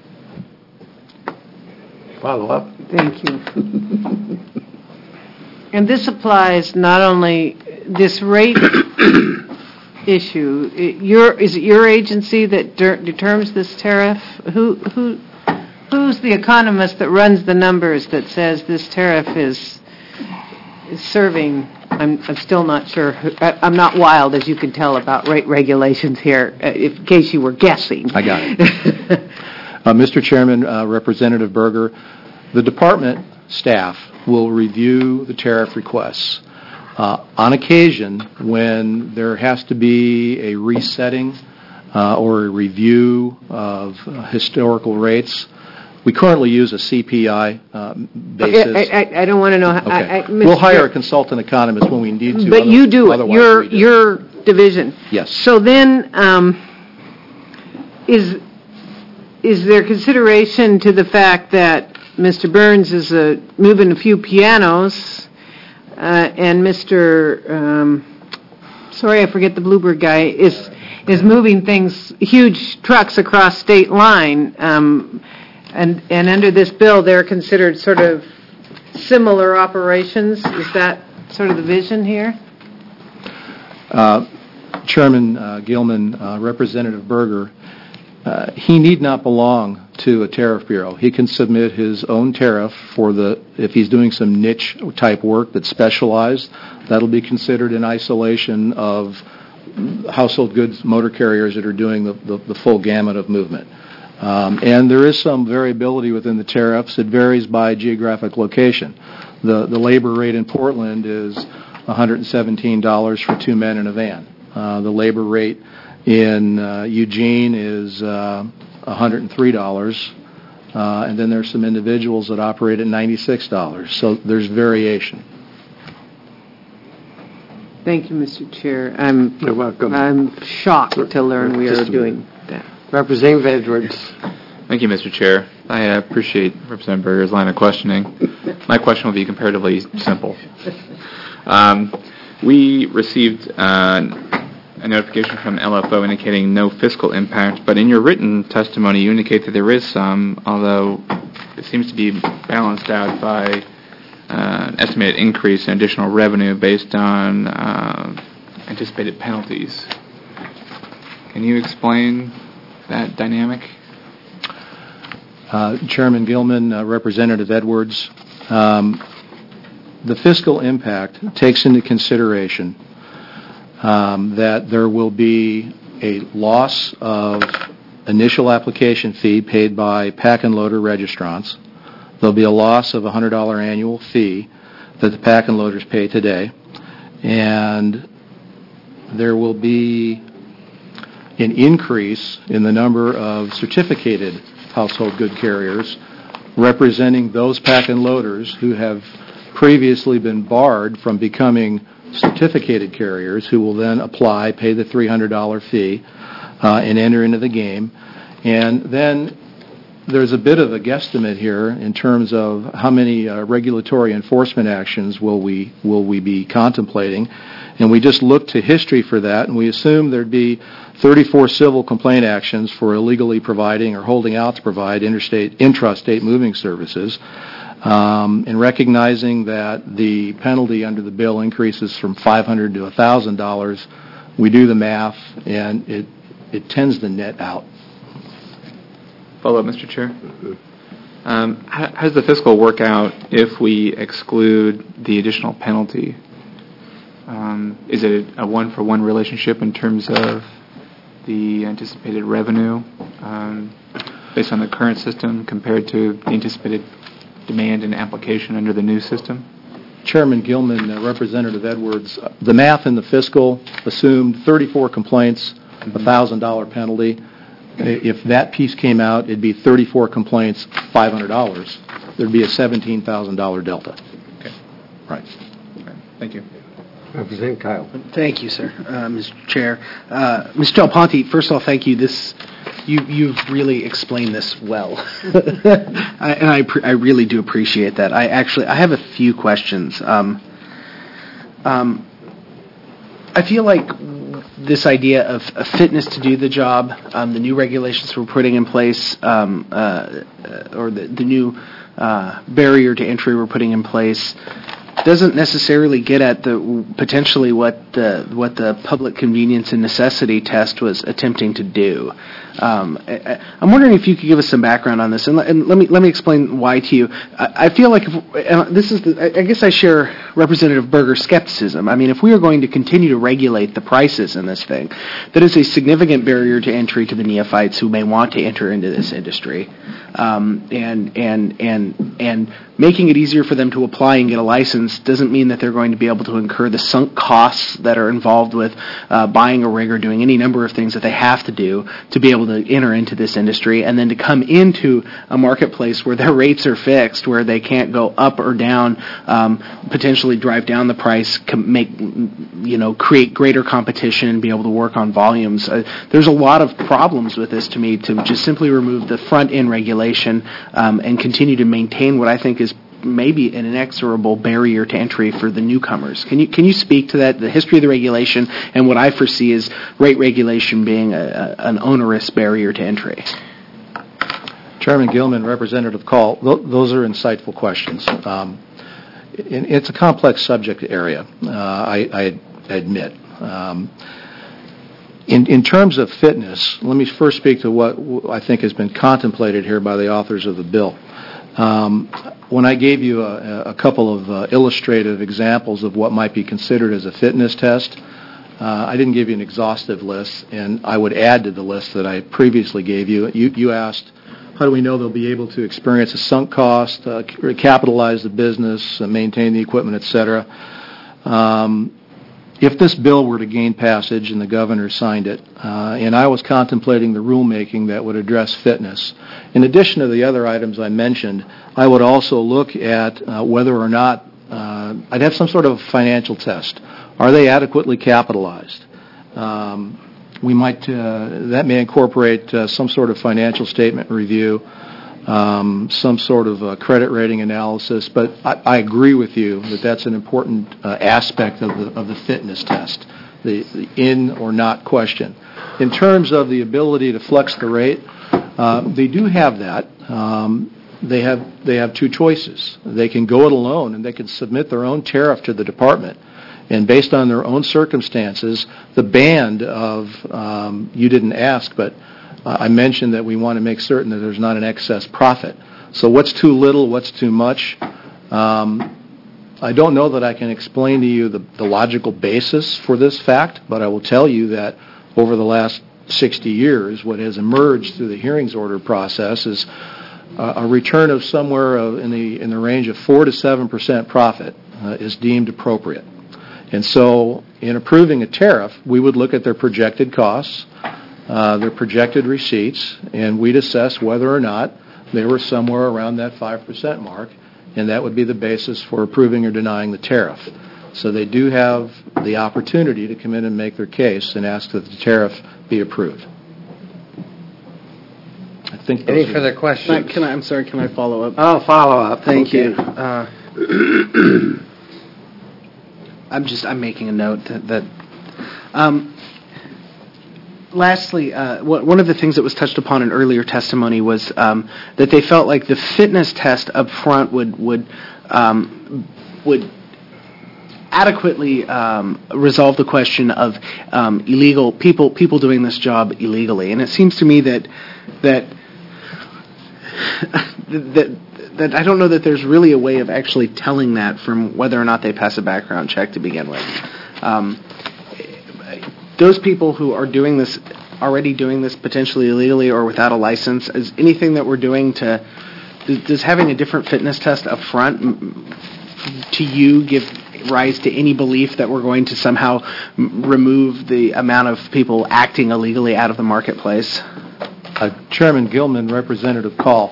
Follow up? Thank you. And this applies not only this rate issue. It, your, is it your agency that de- determines this tariff? Who who who's the economist that runs the numbers that says this tariff is, is serving? I'm I'm still not sure. Who, I, I'm not wild, as you can tell, about rate regulations here. Uh, if, in case you were guessing. I got it. uh, Mister Chairman, uh, Representative Berger, the department staff will review the tariff requests. Uh, on occasion, when there has to be a resetting uh, or a review of uh, historical rates, we currently use a C P I uh, basis. I, I, I don't want to know. How, Okay. I, I, We'll hire a consultant economist when we need to. But other- you do it. otherwise Your we do. your division. Yes. So then, um, is is there consideration to the fact that Mister Burns is uh, moving a few pianos, uh, and Mister Um, sorry, I forget the Bluebird guy is is moving things, huge trucks across state line, um, and and under this bill they're considered sort of similar operations. Is that sort of the vision here? Uh, Chairman uh, Gilman, uh, Representative Berger, uh, he need not belong to a tariff bureau. He can submit his own tariff for the, if he's doing some niche type work that's specialized, that'll be considered in isolation of household goods motor carriers that are doing the, the, the full gamut of movement. Um, and there is some variability within the tariffs. It varies by geographic location. The, the labor rate in Portland is one hundred seventeen dollars for two men in a van. Uh, the labor rate in uh, Eugene is uh, one hundred three dollars, uh, and then there's some individuals that operate at ninety-six dollars. So there's variation. Thank you, Mister Chair. I'm You're welcome. I'm shocked to learn we are doing that. Representative Edwards. Thank you, Mister Chair. I uh, appreciate Representative Berger's line of questioning. My question will be comparatively simple. Um, we received uh, a notification from L F O indicating no fiscal impact, but in your written testimony you indicate that there is some, although it seems to be balanced out by uh, an estimated increase in additional revenue based on uh, anticipated penalties. Can you explain that dynamic? Uh, Chairman Gilman, uh, Representative Edwards, um, the fiscal impact takes into consideration um, that there will be a loss of initial application fee paid by pack and loader registrants. There'll be a loss of a one hundred dollars annual fee that the pack and loaders pay today. And there will be an increase in the number of certificated household good carriers representing those pack and loaders who have previously been barred from becoming certificated carriers, who will then apply, pay the three hundred dollars fee, uh, and enter into the game. And then there's a bit of a guesstimate here in terms of how many uh, regulatory enforcement actions will we will we be contemplating. And we just looked to history for that, and we assumed there'd be thirty-four civil complaint actions for illegally providing or holding out to provide interstate, intrastate moving services. Um, and recognizing that the penalty under the bill increases from five hundred dollars to one thousand dollars, we do the math, and it it tends to net out. Follow up, Mister Chair. Um, how, how does the fiscal work out if we exclude the additional penalty? Um, is it a one-for-one relationship in terms of the anticipated revenue um, based on the current system compared to the anticipated demand and application under the new system? Chairman Gilman, uh, Representative Edwards, uh, the math in the fiscal assumed thirty-four complaints, mm-hmm. a one thousand dollars penalty. If that piece came out, it'd be thirty-four complaints, five hundred dollars. There'd be a seventeen thousand dollars delta. Okay. Right. Okay. Thank you. Representative Kyle. Thank you, sir, uh, Mister Chair. Uh, Mister Del Ponte, first of all, thank you. This, you, you've really explained this well, I, and I, pre- I really do appreciate that. I actually, I have a few questions. Um, um, I feel like this idea of, of fitness to do the job, um, the new regulations we're putting in place, um, uh, or the, the new uh, barrier to entry we're putting in place, doesn't necessarily get at the potentially what the what the public convenience and necessity test was attempting to do. Um, I, I'm wondering if you could give us some background on this, and, and let me let me explain why to you. I, I feel like if, uh, this is the, I guess I share Representative Berger's skepticism. I mean, if we are going to continue to regulate the prices in this thing, that is a significant barrier to entry to the neophytes who may want to enter into this industry, um, and and and and. making it easier for them to apply and get a license doesn't mean that they're going to be able to incur the sunk costs that are involved with uh, buying a rig or doing any number of things that they have to do to be able to enter into this industry, and then to come into a marketplace where their rates are fixed, where they can't go up or down, um, potentially drive down the price, com- make, you know, create greater competition and be able to work on volumes. Uh, there's a lot of problems with this to me, to just simply remove the front end regulation um, and continue to maintain what I think is maybe an inexorable barrier to entry for the newcomers. Can you can you speak to that, the history of the regulation, and what I foresee as rate regulation being a, a, an onerous barrier to entry? Chairman Gilman, Representative Call, th- those are insightful questions. Um, it, it's a complex subject area, uh, I, I admit. Um, in, in terms of fitness, let me first speak to what w- I think has been contemplated here by the authors of the bill. Um, when I gave you a, a couple of uh, illustrative examples of what might be considered as a fitness test, uh, I didn't give you an exhaustive list, and I would add to the list that I previously gave you. You, you asked, how do we know they'll be able to experience a sunk cost, uh, capitalize the business, uh, maintain the equipment, et cetera? Um, if this bill were to gain passage and the governor signed it, uh, and I was contemplating the rulemaking that would address fitness, in addition to the other items I mentioned, I would also look at uh, whether or not uh, I'd have some sort of financial test. Are they adequately capitalized? Um, We might, uh, that may incorporate uh, some sort of financial statement review, um, some sort of uh, credit rating analysis, but I, I agree with you that that's an important uh, aspect of the of the fitness test, the, the in or not question. In terms of the ability to flex the rate, uh, they do have that. Um, they have they have two choices. They can go it alone, and they can submit their own tariff to the department. And based on their own circumstances, the band of, um, you didn't ask, but uh, I mentioned that we want to make certain that there's not an excess profit. So what's too little, what's too much? Um, I don't know that I can explain to you the, the logical basis for this fact, but I will tell you that over the last sixty years, what has emerged through the hearings order process is uh, a return of somewhere uh, in the in the range of four to seven percent profit uh, is deemed appropriate. And so in approving a tariff, we would look at their projected costs, uh, their projected receipts, and we'd assess whether or not they were somewhere around that five percent mark, and that would be the basis for approving or denying the tariff. So they do have the opportunity to come in and make their case and ask that the tariff be approved. I think those Any are- further questions? Can I, I'm sorry, can I follow up? Oh, follow up. Thank Okay. you. Uh, I'm just, I'm making a note that, that um, lastly, uh, wh- one of the things that was touched upon in earlier testimony was um, that they felt like the fitness test up front would, would, um, would adequately um, resolve the question of um, illegal people, people doing this job illegally. And it seems to me that, that, that, that I don't know that there's really a way of actually telling that from whether or not they pass a background check to begin with. Um, those people who are doing this, already doing this potentially illegally or without a license, is anything that we're doing to, does, does having a different fitness test up front m- to you give rise to any belief that we're going to somehow m- remove the amount of people acting illegally out of the marketplace? Uh, Chairman Gilman, Representative Call,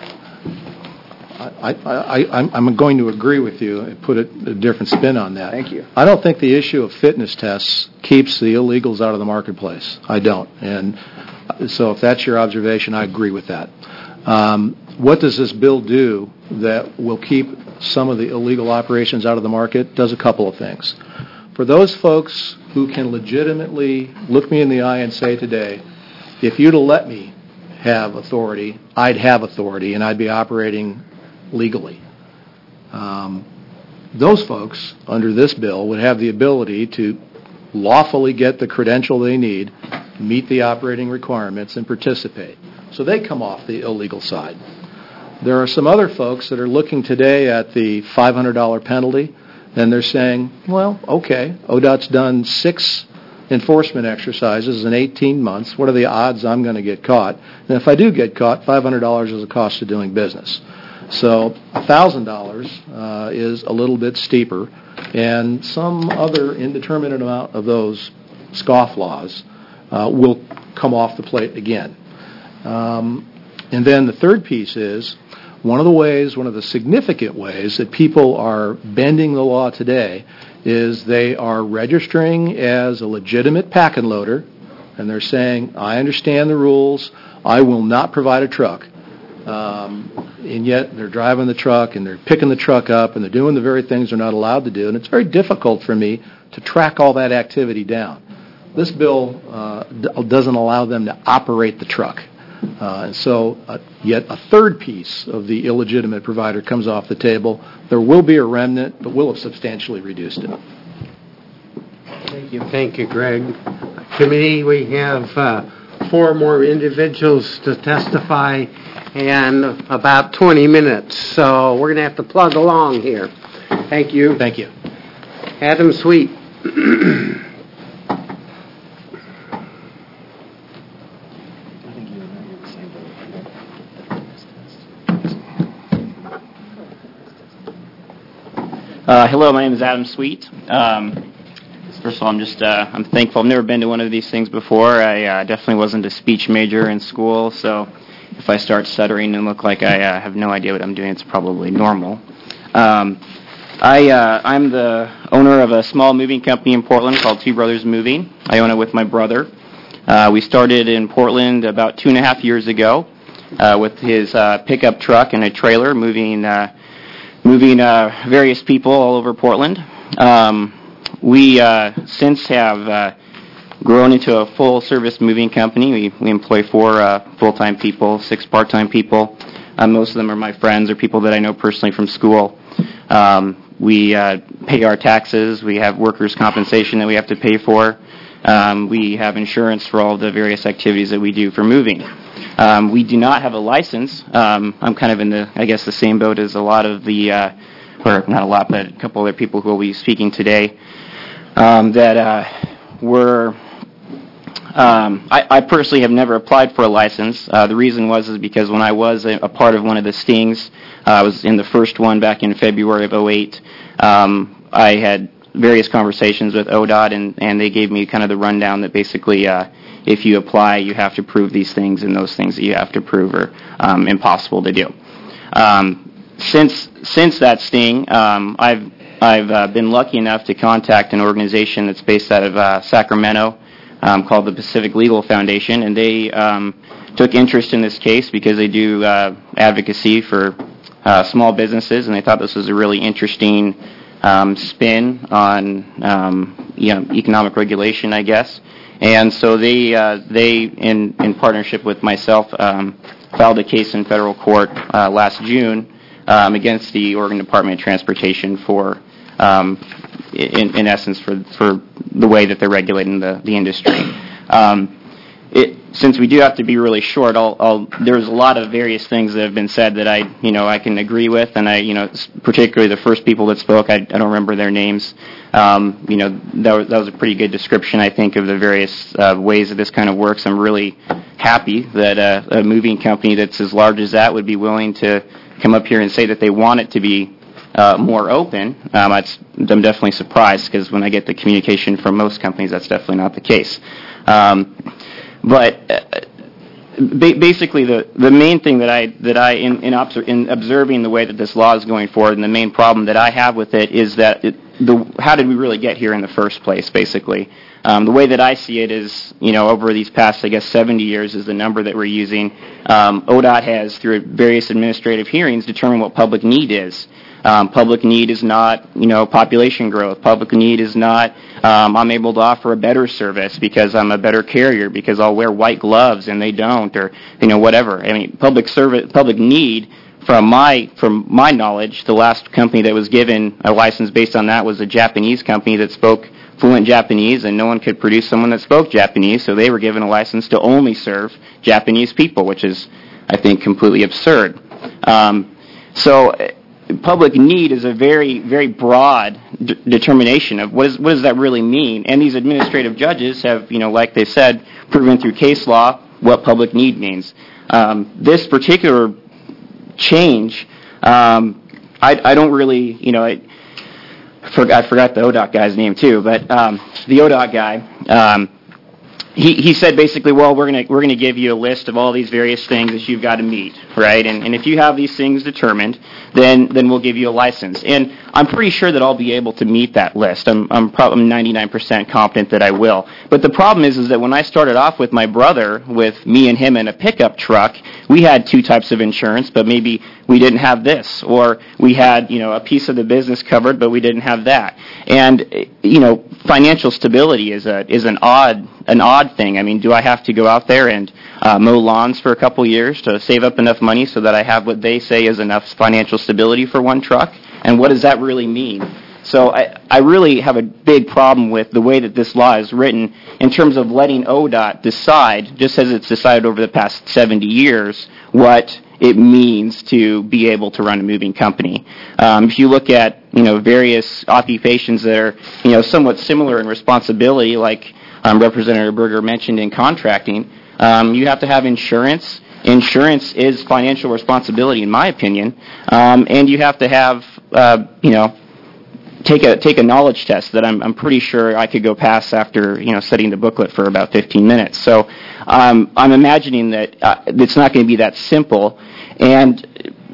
I, I, I, I'm, I'm going to agree with you and put a, a different spin on that. Thank you. I don't think the issue of fitness tests keeps the illegals out of the marketplace. I don't. And so if that's your observation, I agree with that. Um, what does this bill do that will keep some of the illegal operations out of the market? Does a couple of things. For those folks who can legitimately look me in the eye and say today, if you'd have let me have authority, I'd have authority, and I'd be operating legally. Um, those folks, under this bill, would have the ability to lawfully get the credential they need, meet the operating requirements, and participate. So they come off the illegal side. There are some other folks that are looking today at the five hundred dollars penalty, and they're saying, well, okay, O D O T's done six enforcement exercises in eighteen months. What are the odds I'm going to get caught? And if I do get caught, five hundred dollars is the cost of doing business. So one thousand dollars uh, is a little bit steeper, and some other indeterminate amount of those scofflaws uh, will come off the plate again. Um, and then the third piece is, one of the ways, one of the significant ways that people are bending the law today is they are registering as a legitimate pack and loader, and they're saying, I understand the rules, I will not provide a truck. Um, and yet they're driving the truck and they're picking the truck up and they're doing the very things they're not allowed to do. And it's very difficult for me to track all that activity down. This bill uh, d- doesn't allow them to operate the truck. Uh, and so uh, yet a third piece of the illegitimate provider comes off the table. There will be a remnant, but we'll have substantially reduced it. Thank you. Thank you, Greg. Committee, we have uh, four more individuals to testify and about twenty minutes, so we're going to have to plug along here. Thank you. Thank you. Adam Sweet. Uh, hello, my name is Adam Sweet. Um, first of all, I'm just uh, I'm thankful. I've never been to one of these things before. I uh, definitely wasn't a speech major in school, so if I start stuttering and look like I uh, have no idea what I'm doing, it's probably normal. Um, I uh, I'm the owner of a small moving company in Portland called Two Brothers Moving. I own it with my brother. Uh, we started in Portland about two and a half years ago uh, with his uh, pickup truck and a trailer, moving. Uh, moving uh, various people all over Portland. Um, we uh, since have uh, grown into a full-service moving company. We, we employ four uh, full-time people, six part-time people. Uh, most of them are my friends or people that I know personally from school. Um, we uh, pay our taxes. We have workers' compensation that we have to pay for. Um, we have insurance for all the various activities that we do for moving. Um, we do not have a license. Um, I'm kind of in the, I guess, the same boat as a lot of the, uh, or not a lot, but a couple other people who will be speaking today, um, that uh, were, um, I, I personally have never applied for a license. Uh, the reason was is because when I was a, a part of one of the stings, uh, I was in the first one back in February of oh eight, um, I had various conversations with O D O T, and, and they gave me kind of the rundown that basically uh, if you apply, you have to prove these things, and those things that you have to prove are um, impossible to do. Um, since since that sting, um, I've I've uh, been lucky enough to contact an organization that's based out of uh, Sacramento um, called the Pacific Legal Foundation, and they um, took interest in this case because they do uh, advocacy for uh, small businesses, and they thought this was a really interesting um, spin on um, you know economic regulation, I guess. And so they, uh, they in, in partnership with myself, um, filed a case in federal court uh, last June um, against the Oregon Department of Transportation for, um, in, in essence, for for the way that they're regulating the, the industry. Um, it, since we do have to be really short, I'll, I'll, there's a lot of various things that have been said that I, you know, I can agree with, and I, you know, particularly the first people that spoke, I, I don't remember their names. Um, you know, that was, that was a pretty good description, I think, of the various uh, ways that this kind of works. I'm really happy that uh, a moving company that's as large as that would be willing to come up here and say that they want it to be uh, more open. Um, it's, I'm definitely surprised because when I get the communication from most companies, that's definitely not the case. Um, but uh, ba- basically, the, the main thing that I that I in in, obser- in observing the way that this law is going forward, and the main problem that I have with it is that it, the how did we really get here in the first place? Basically, um, the way that I see it is, you know, over these past, I guess, seventy years is the number that we're using. Um, O D O T has, through various administrative hearings, determined what public need is. Um, public need is not, you know, population growth. Public need is not, um, I'm able to offer a better service because I'm a better carrier, because I'll wear white gloves and they don't, or, you know, whatever. I mean, public service, public need, from my from my knowledge, the last company that was given a license based on that was a Japanese company that spoke fluent Japanese, and no one could produce someone that spoke Japanese, so they were given a license to only serve Japanese people, which is, I think, completely absurd. Um, so. Public need is a very, very broad d- determination of what is what does that really mean. And these administrative judges have, you know, like they said, proven through case law what public need means. Um, this particular change Um, I, I don't really, you know, I, for, I forgot the O D O T guy's name too, but um, the O D O T guy, um, he, he said basically, well, we're going to we're gonna give you a list of all these various things that you've got to meet, right? And, and if you have these things determined, then then we'll give you a license. And I'm pretty sure that I'll be able to meet that list. I'm I'm probably ninety-nine percent confident that I will. But the problem is, is that when I started off with my brother, with me and him in a pickup truck, we had two types of insurance, but maybe we didn't have this, or we had, you know, a piece of the business covered, but we didn't have that. And, you know, financial stability is a is an odd an odd thing. I mean, do I have to go out there and uh, mow lawns for a couple years to save up enough money so that I have what they say is enough financial stability for one truck? And what does that really mean? So I, I really have a big problem with the way that this law is written in terms of letting O D O T decide, just as it's decided over the past seventy years, what it means to be able to run a moving company. Um, if you look at, you know, various occupations that are, you know, somewhat similar in responsibility, like um, Representative Berger mentioned in contracting, um, you have to have insurance. Insurance is financial responsibility, in my opinion, um, and you have to have, uh, you know, take a take a knowledge test that I'm I'm pretty sure I could go pass after, you know, studying the booklet for about fifteen minutes. So um, I'm imagining that uh, it's not going to be that simple, and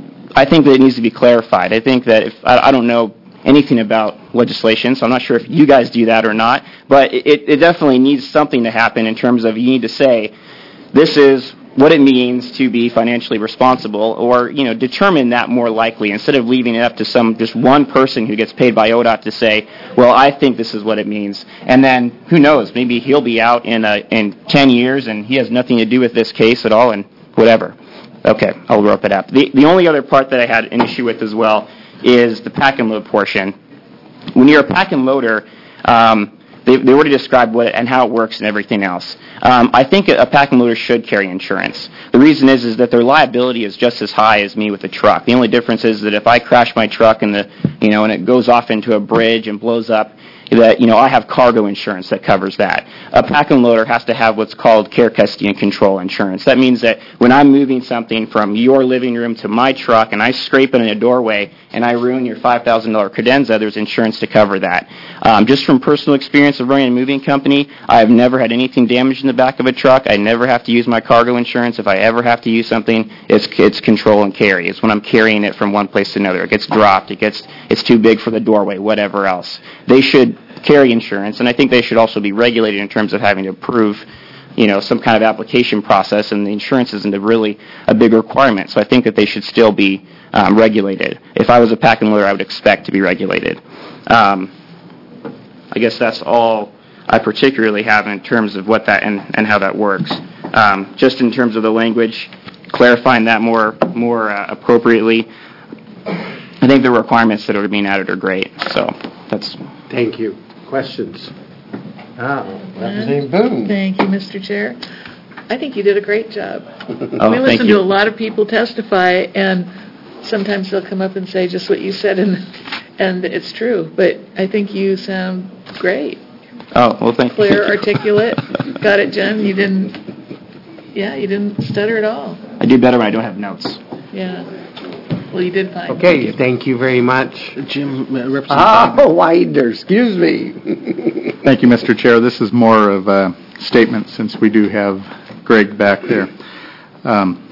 I think that it needs to be clarified. I think that if I, I don't know anything about legislation, so I'm not sure if you guys do that or not, but it, it definitely needs something to happen in terms of you need to say this is what it means to be financially responsible, or, you know, determine that more likely instead of leaving it up to some just one person who gets paid by O D O T to say, well, I think this is what it means. And then who knows, maybe he'll be out in a, in ten years and he has nothing to do with this case at all and whatever. Okay, I'll rope it up. The, the only other part that I had an issue with as well is the pack and load portion. When you're a pack and loader, um, They, they already described what it, and how it works and everything else. Um, I think a, a pack and loader should carry insurance. The reason is is that their liability is just as high as me with a truck. The only difference is that if I crash my truck and the you know and it goes off into a bridge and blows up, that you know I have cargo insurance that covers that. A pack and loader has to have what's called care, custody, and control insurance. That means that when I'm moving something from your living room to my truck and I scrape it in a doorway and I ruin your five thousand dollars credenza, there's insurance to cover that. Um, just from personal experience of running a moving company, I've never had anything damaged in the back of a truck. I never have to use my cargo insurance. If I ever have to use something, it's it's control and carry. It's when I'm carrying it from one place to another. It gets dropped. It gets it's too big for the doorway, whatever else. They should carry insurance, and I think they should also be regulated in terms of having to approve, you know, some kind of application process, and the insurance isn't a really a big requirement. So I think that they should still be um, regulated. If I was a pack and loader, I would expect to be regulated. Um, I guess that's all I particularly have in terms of what that and, and how that works. Um, just in terms of the language, clarifying that more more uh, appropriately, I think the requirements that are being added are great. So that's. Thank you. Questions? Ah, Representative Boone. Thank you, Mister Chair. I think you did a great job. Oh, we listen thank you. to a lot of people testify, and sometimes they'll come up and say just what you said, and and it's true. But I think you sound great. Oh, well, thank you. Clear, articulate. Got it, Jen. You didn't. Yeah, you didn't stutter at all. I do better when I don't have notes. Yeah. Well, you did fine. Okay, thank you very much. Jim, uh, Representative. Ah, Widener, excuse me. Thank you, Mister Chair. This is more of a statement since we do have Greg back there. Um,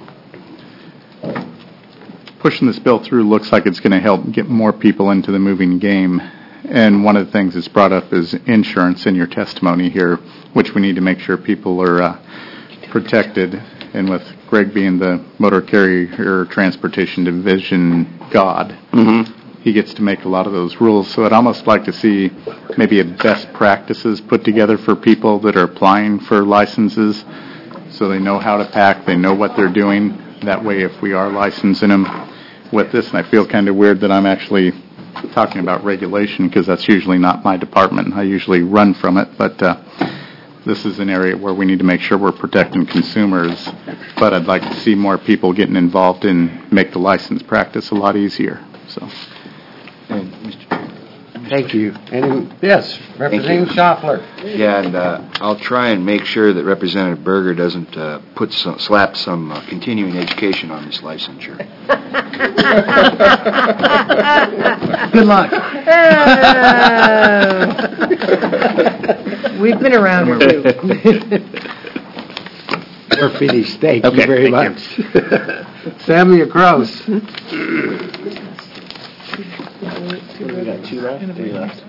pushing this bill through looks like it's going to help get more people into the moving game. And one of the things that's brought up is insurance in your testimony here, which we need to make sure people are uh, protected. And with Greg being the Motor Carrier Transportation Division god, mm-hmm. he gets to make a lot of those rules. So I'd almost like to see maybe a best practices put together for people that are applying for licenses so they know how to pack, they know what they're doing. That way, if we are licensing them with this, and I feel kind of weird that I'm actually talking about regulation because that's usually not my department. I usually run from it, but uh, this is an area where we need to make sure we're protecting consumers, but I'd like to see more people getting involved and make the license practice a lot easier. So, And Mister Chair, Thank you. Any, yes, Representative Schaffler. Yeah, and uh, I'll try and make sure that Representative Berger doesn't uh, put some, slap some uh, continuing education on this licensure. Good luck. We've been around here too. We're finished. Thank Okay, you very thank much. Samuel Gross. We got two left? Three left.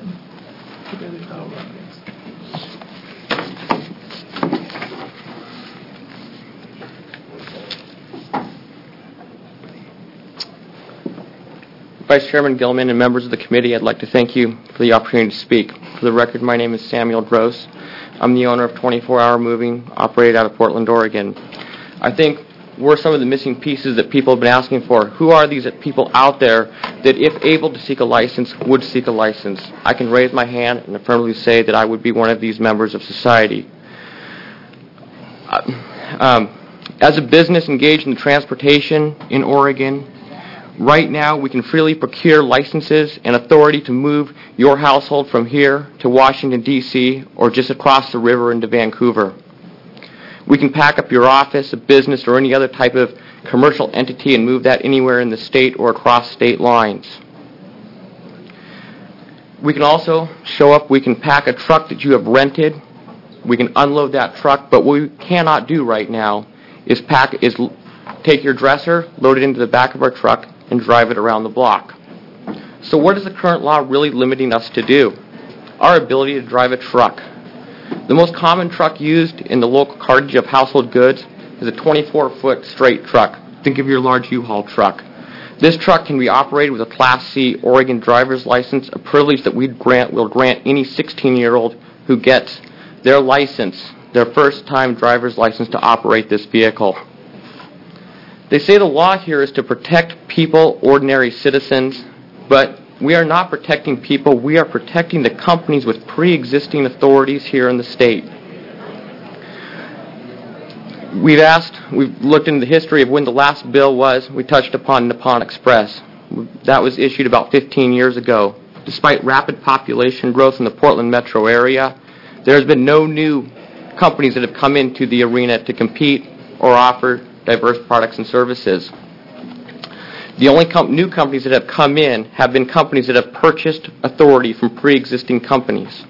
Vice Chairman Gilman and members of the committee, I'd like to thank you for the opportunity to speak. For the record, my name is Samuel Gross. I'm the owner of twenty-four hour Moving, operated out of Portland, Oregon. I think we're some of the missing pieces that people have been asking for. Who are these people out there that, if able to seek a license, would seek a license? I can raise my hand and affirmatively say that I would be one of these members of society. Um, as a business engaged in transportation in Oregon, right now we can freely procure licenses and authority to move your household from here to Washington, D C, or just across the river into Vancouver. We can pack up your office, a business, or any other type of commercial entity and move that anywhere in the state or across state lines. We can also show up, we can pack a truck that you have rented, we can unload that truck, but what we cannot do right now is pack is take your dresser, load it into the back of our truck, and drive it around the block. So what is the current law really limiting us to do? Our ability to drive a truck. The most common truck used in the local cartage of household goods is a twenty-four foot straight truck. Think of your large U-Haul truck. This truck can be operated with a Class C Oregon driver's license, a privilege that we grant will grant any sixteen-year-old who gets their license, their first-time driver's license, to operate this vehicle. They say the law here is to protect people, ordinary citizens, but we are not protecting people. We are protecting the companies with pre-existing authorities here in the state. We've asked, we've looked into the history of when the last bill was. We touched upon Nippon Express. That was issued about fifteen years ago. Despite rapid population growth in the Portland metro area, there has been no new companies that have come into the arena to compete or offer diverse products and services. The only com- new companies that have come in have been companies that have purchased authority from pre-existing companies.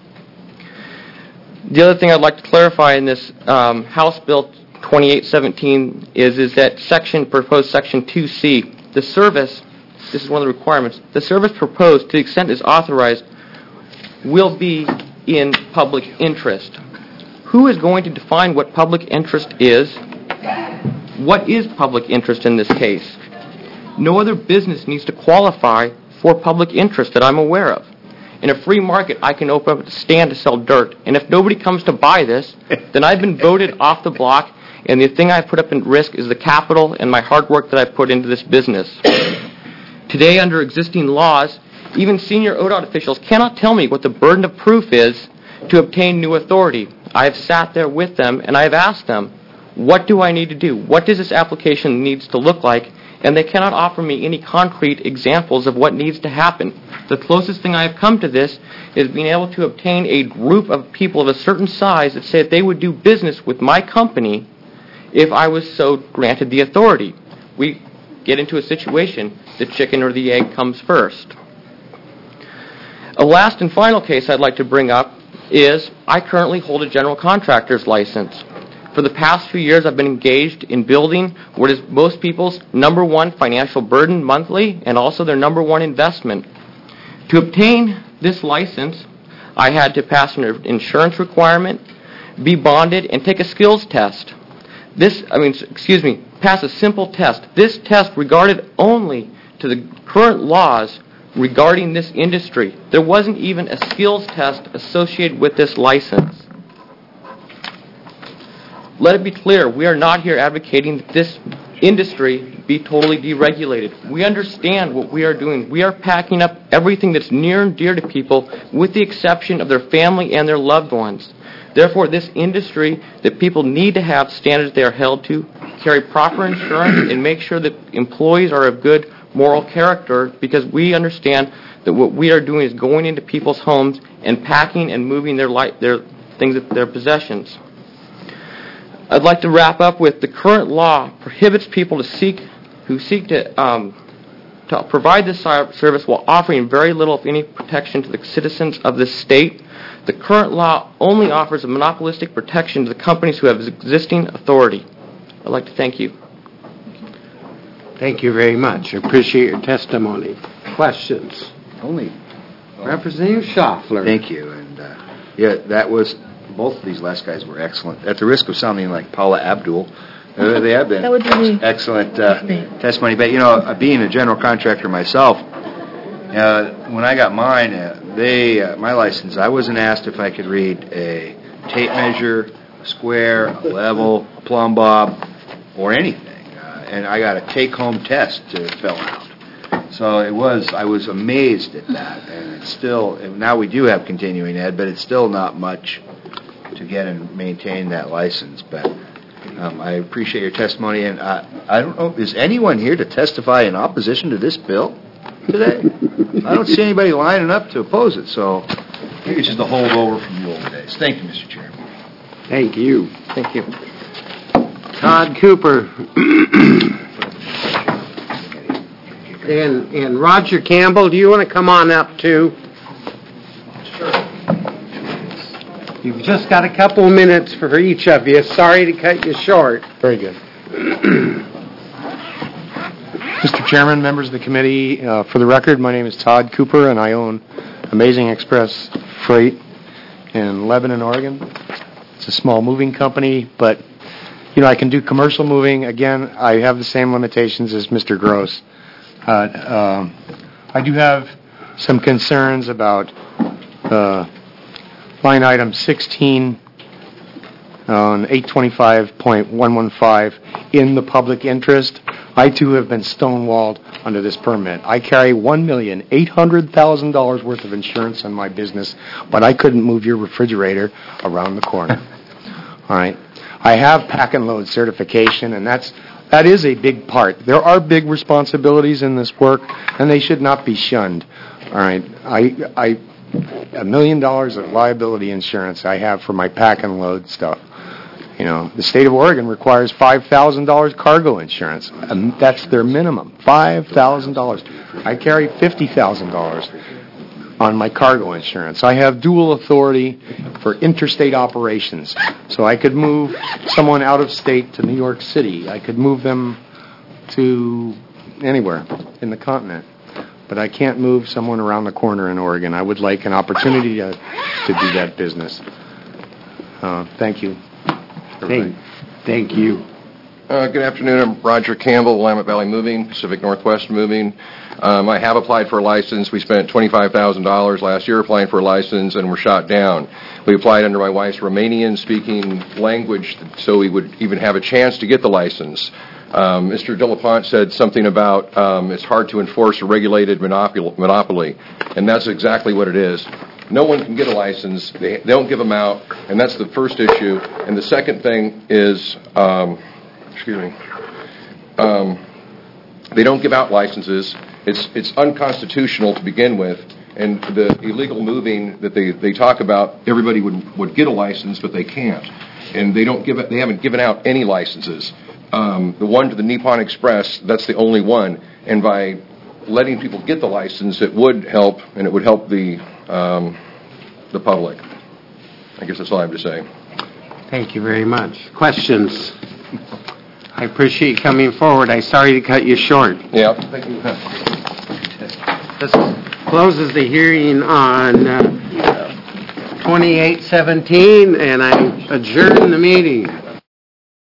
The other thing I'd like to clarify in this um, House Bill twenty-eight seventeen is, is that section, proposed section two C, the service, this is one of the requirements, the service proposed, to the extent is authorized, will be in public interest. Who is going to define what public interest is? What is public interest in this case? No other business needs to qualify for public interest that I'm aware of. In a free market, I can open up a stand to sell dirt, and if nobody comes to buy this, then I've been voted off the block, and the thing I put up in risk is the capital and my hard work that I put into this business. Today, under existing laws, even senior O D O T officials cannot tell me what the burden of proof is to obtain new authority. I have sat there with them, and I have asked them, what do I need to do? What does this application needs to look like? And they cannot offer me any concrete examples of what needs to happen. The closest thing I have come to this is being able to obtain a group of people of a certain size that say that they would do business with my company if I was so granted the authority. We get into a situation, the chicken or the egg comes first. A last and final case I'd like to bring up is I currently hold a general contractor's license. For the past few years, I've been engaged in building what is most people's number one financial burden monthly and also their number one investment. To obtain this license, I had to pass an insurance requirement, be bonded, and take a skills test. This, I mean, excuse me, pass a simple test. This test regarded only to the current laws regarding this industry. There wasn't even a skills test associated with this license. Let it be clear, we are not here advocating that this industry be totally deregulated. We understand what we are doing. We are packing up everything that's near and dear to people with the exception of their family and their loved ones. Therefore, this industry that people need to have standards they are held to carry proper insurance and make sure that employees are of good moral character, because we understand that what we are doing is going into people's homes and packing and moving their li- their things, their possessions. I'd like to wrap up with the current law prohibits people to seek who seek to um, to provide this service while offering very little, if any, protection to the citizens of this state. The current law only offers a monopolistic protection to the companies who have existing authority. I'd like to thank you. Thank you very much. I appreciate your testimony. Questions? Only. Representative Schaffler. Thank you. And uh, yeah, that was, both of these last guys were excellent. At the risk of sounding like Paula Abdul, uh, they have been That would be me. excellent uh, testimony. But, you know, uh, being a general contractor myself, uh, when I got mine, uh, they uh, my license, I wasn't asked if I could read a tape measure, a square, a level, a plumb bob, or anything. Uh, and I got a take-home test to fill out. So it was, I was amazed at that. And it's still, and now we do have continuing ed, but it's still not much to get and maintain that license. But um, I appreciate your testimony. And I, I don't know, is anyone here to testify in opposition to this bill today? I don't see anybody lining up to oppose it. So I think it's just a holdover from the old days. Thank you, Mister Chairman. Thank you. Thank you. Todd Cooper. And, and Roger Campbell, do you want to come on up too? Sure. You've just got a couple of minutes for each of you. Sorry to cut you short. Very good. Mister Chairman, members of the committee, uh, for the record, my name is Todd Cooper, and I own Amazing Express Freight in Lebanon, Oregon. It's a small moving company, but, you know, I can do commercial moving. Again, I have the same limitations as Mister Gross. Uh, um, I do have some concerns about uh, line item sixteen on eight twenty-five point one one five in the public interest. I, too, have been stonewalled under this permit. I carry one million eight hundred thousand dollars worth of insurance on my business, but I couldn't move your refrigerator around the corner. All right. I have pack and load certification, and that's That is a big part. There are big responsibilities in this work, and they should not be shunned. All right, I, I, a million dollars of liability insurance I have for my pack and load stuff. You know, the state of Oregon requires five thousand dollars cargo insurance, and that's their minimum, five thousand dollars. I carry fifty thousand dollars on my cargo insurance. I have dual authority for interstate operations. So I could move someone out of state to New York City. I could move them to anywhere in the continent. But I can't move someone around the corner in Oregon. I would like an opportunity to, to do that business. Uh, thank you. Thank, thank you. Uh, good afternoon. I'm Roger Campbell, Willamette Valley Moving, Pacific Northwest Moving. Um, I have applied for a license. We spent twenty-five thousand dollars last year applying for a license, and were shot down. We applied under my wife's Romanian-speaking language, so we would even have a chance to get the license. Um, Mister Dillapont said something about um, it's hard to enforce a regulated monopol- monopoly, and that's exactly what it is. No one can get a license. They, they don't give them out, and that's the first issue. And the second thing is... Um, Excuse me. Um, they don't give out licenses. It's it's unconstitutional to begin with, and the illegal moving that they, they talk about, everybody would would get a license, but they can't, and they don't give it. They haven't given out any licenses. Um, the one to the Nippon Express, that's the only one, and by letting people get the license, it would help, and it would help the um, the public. I guess that's all I have to say. Thank you very much. Questions? I appreciate you coming forward. I'm sorry to cut you short. Yeah. Thank you. This closes the hearing on uh, twenty-eight seventeen, and I adjourn the meeting.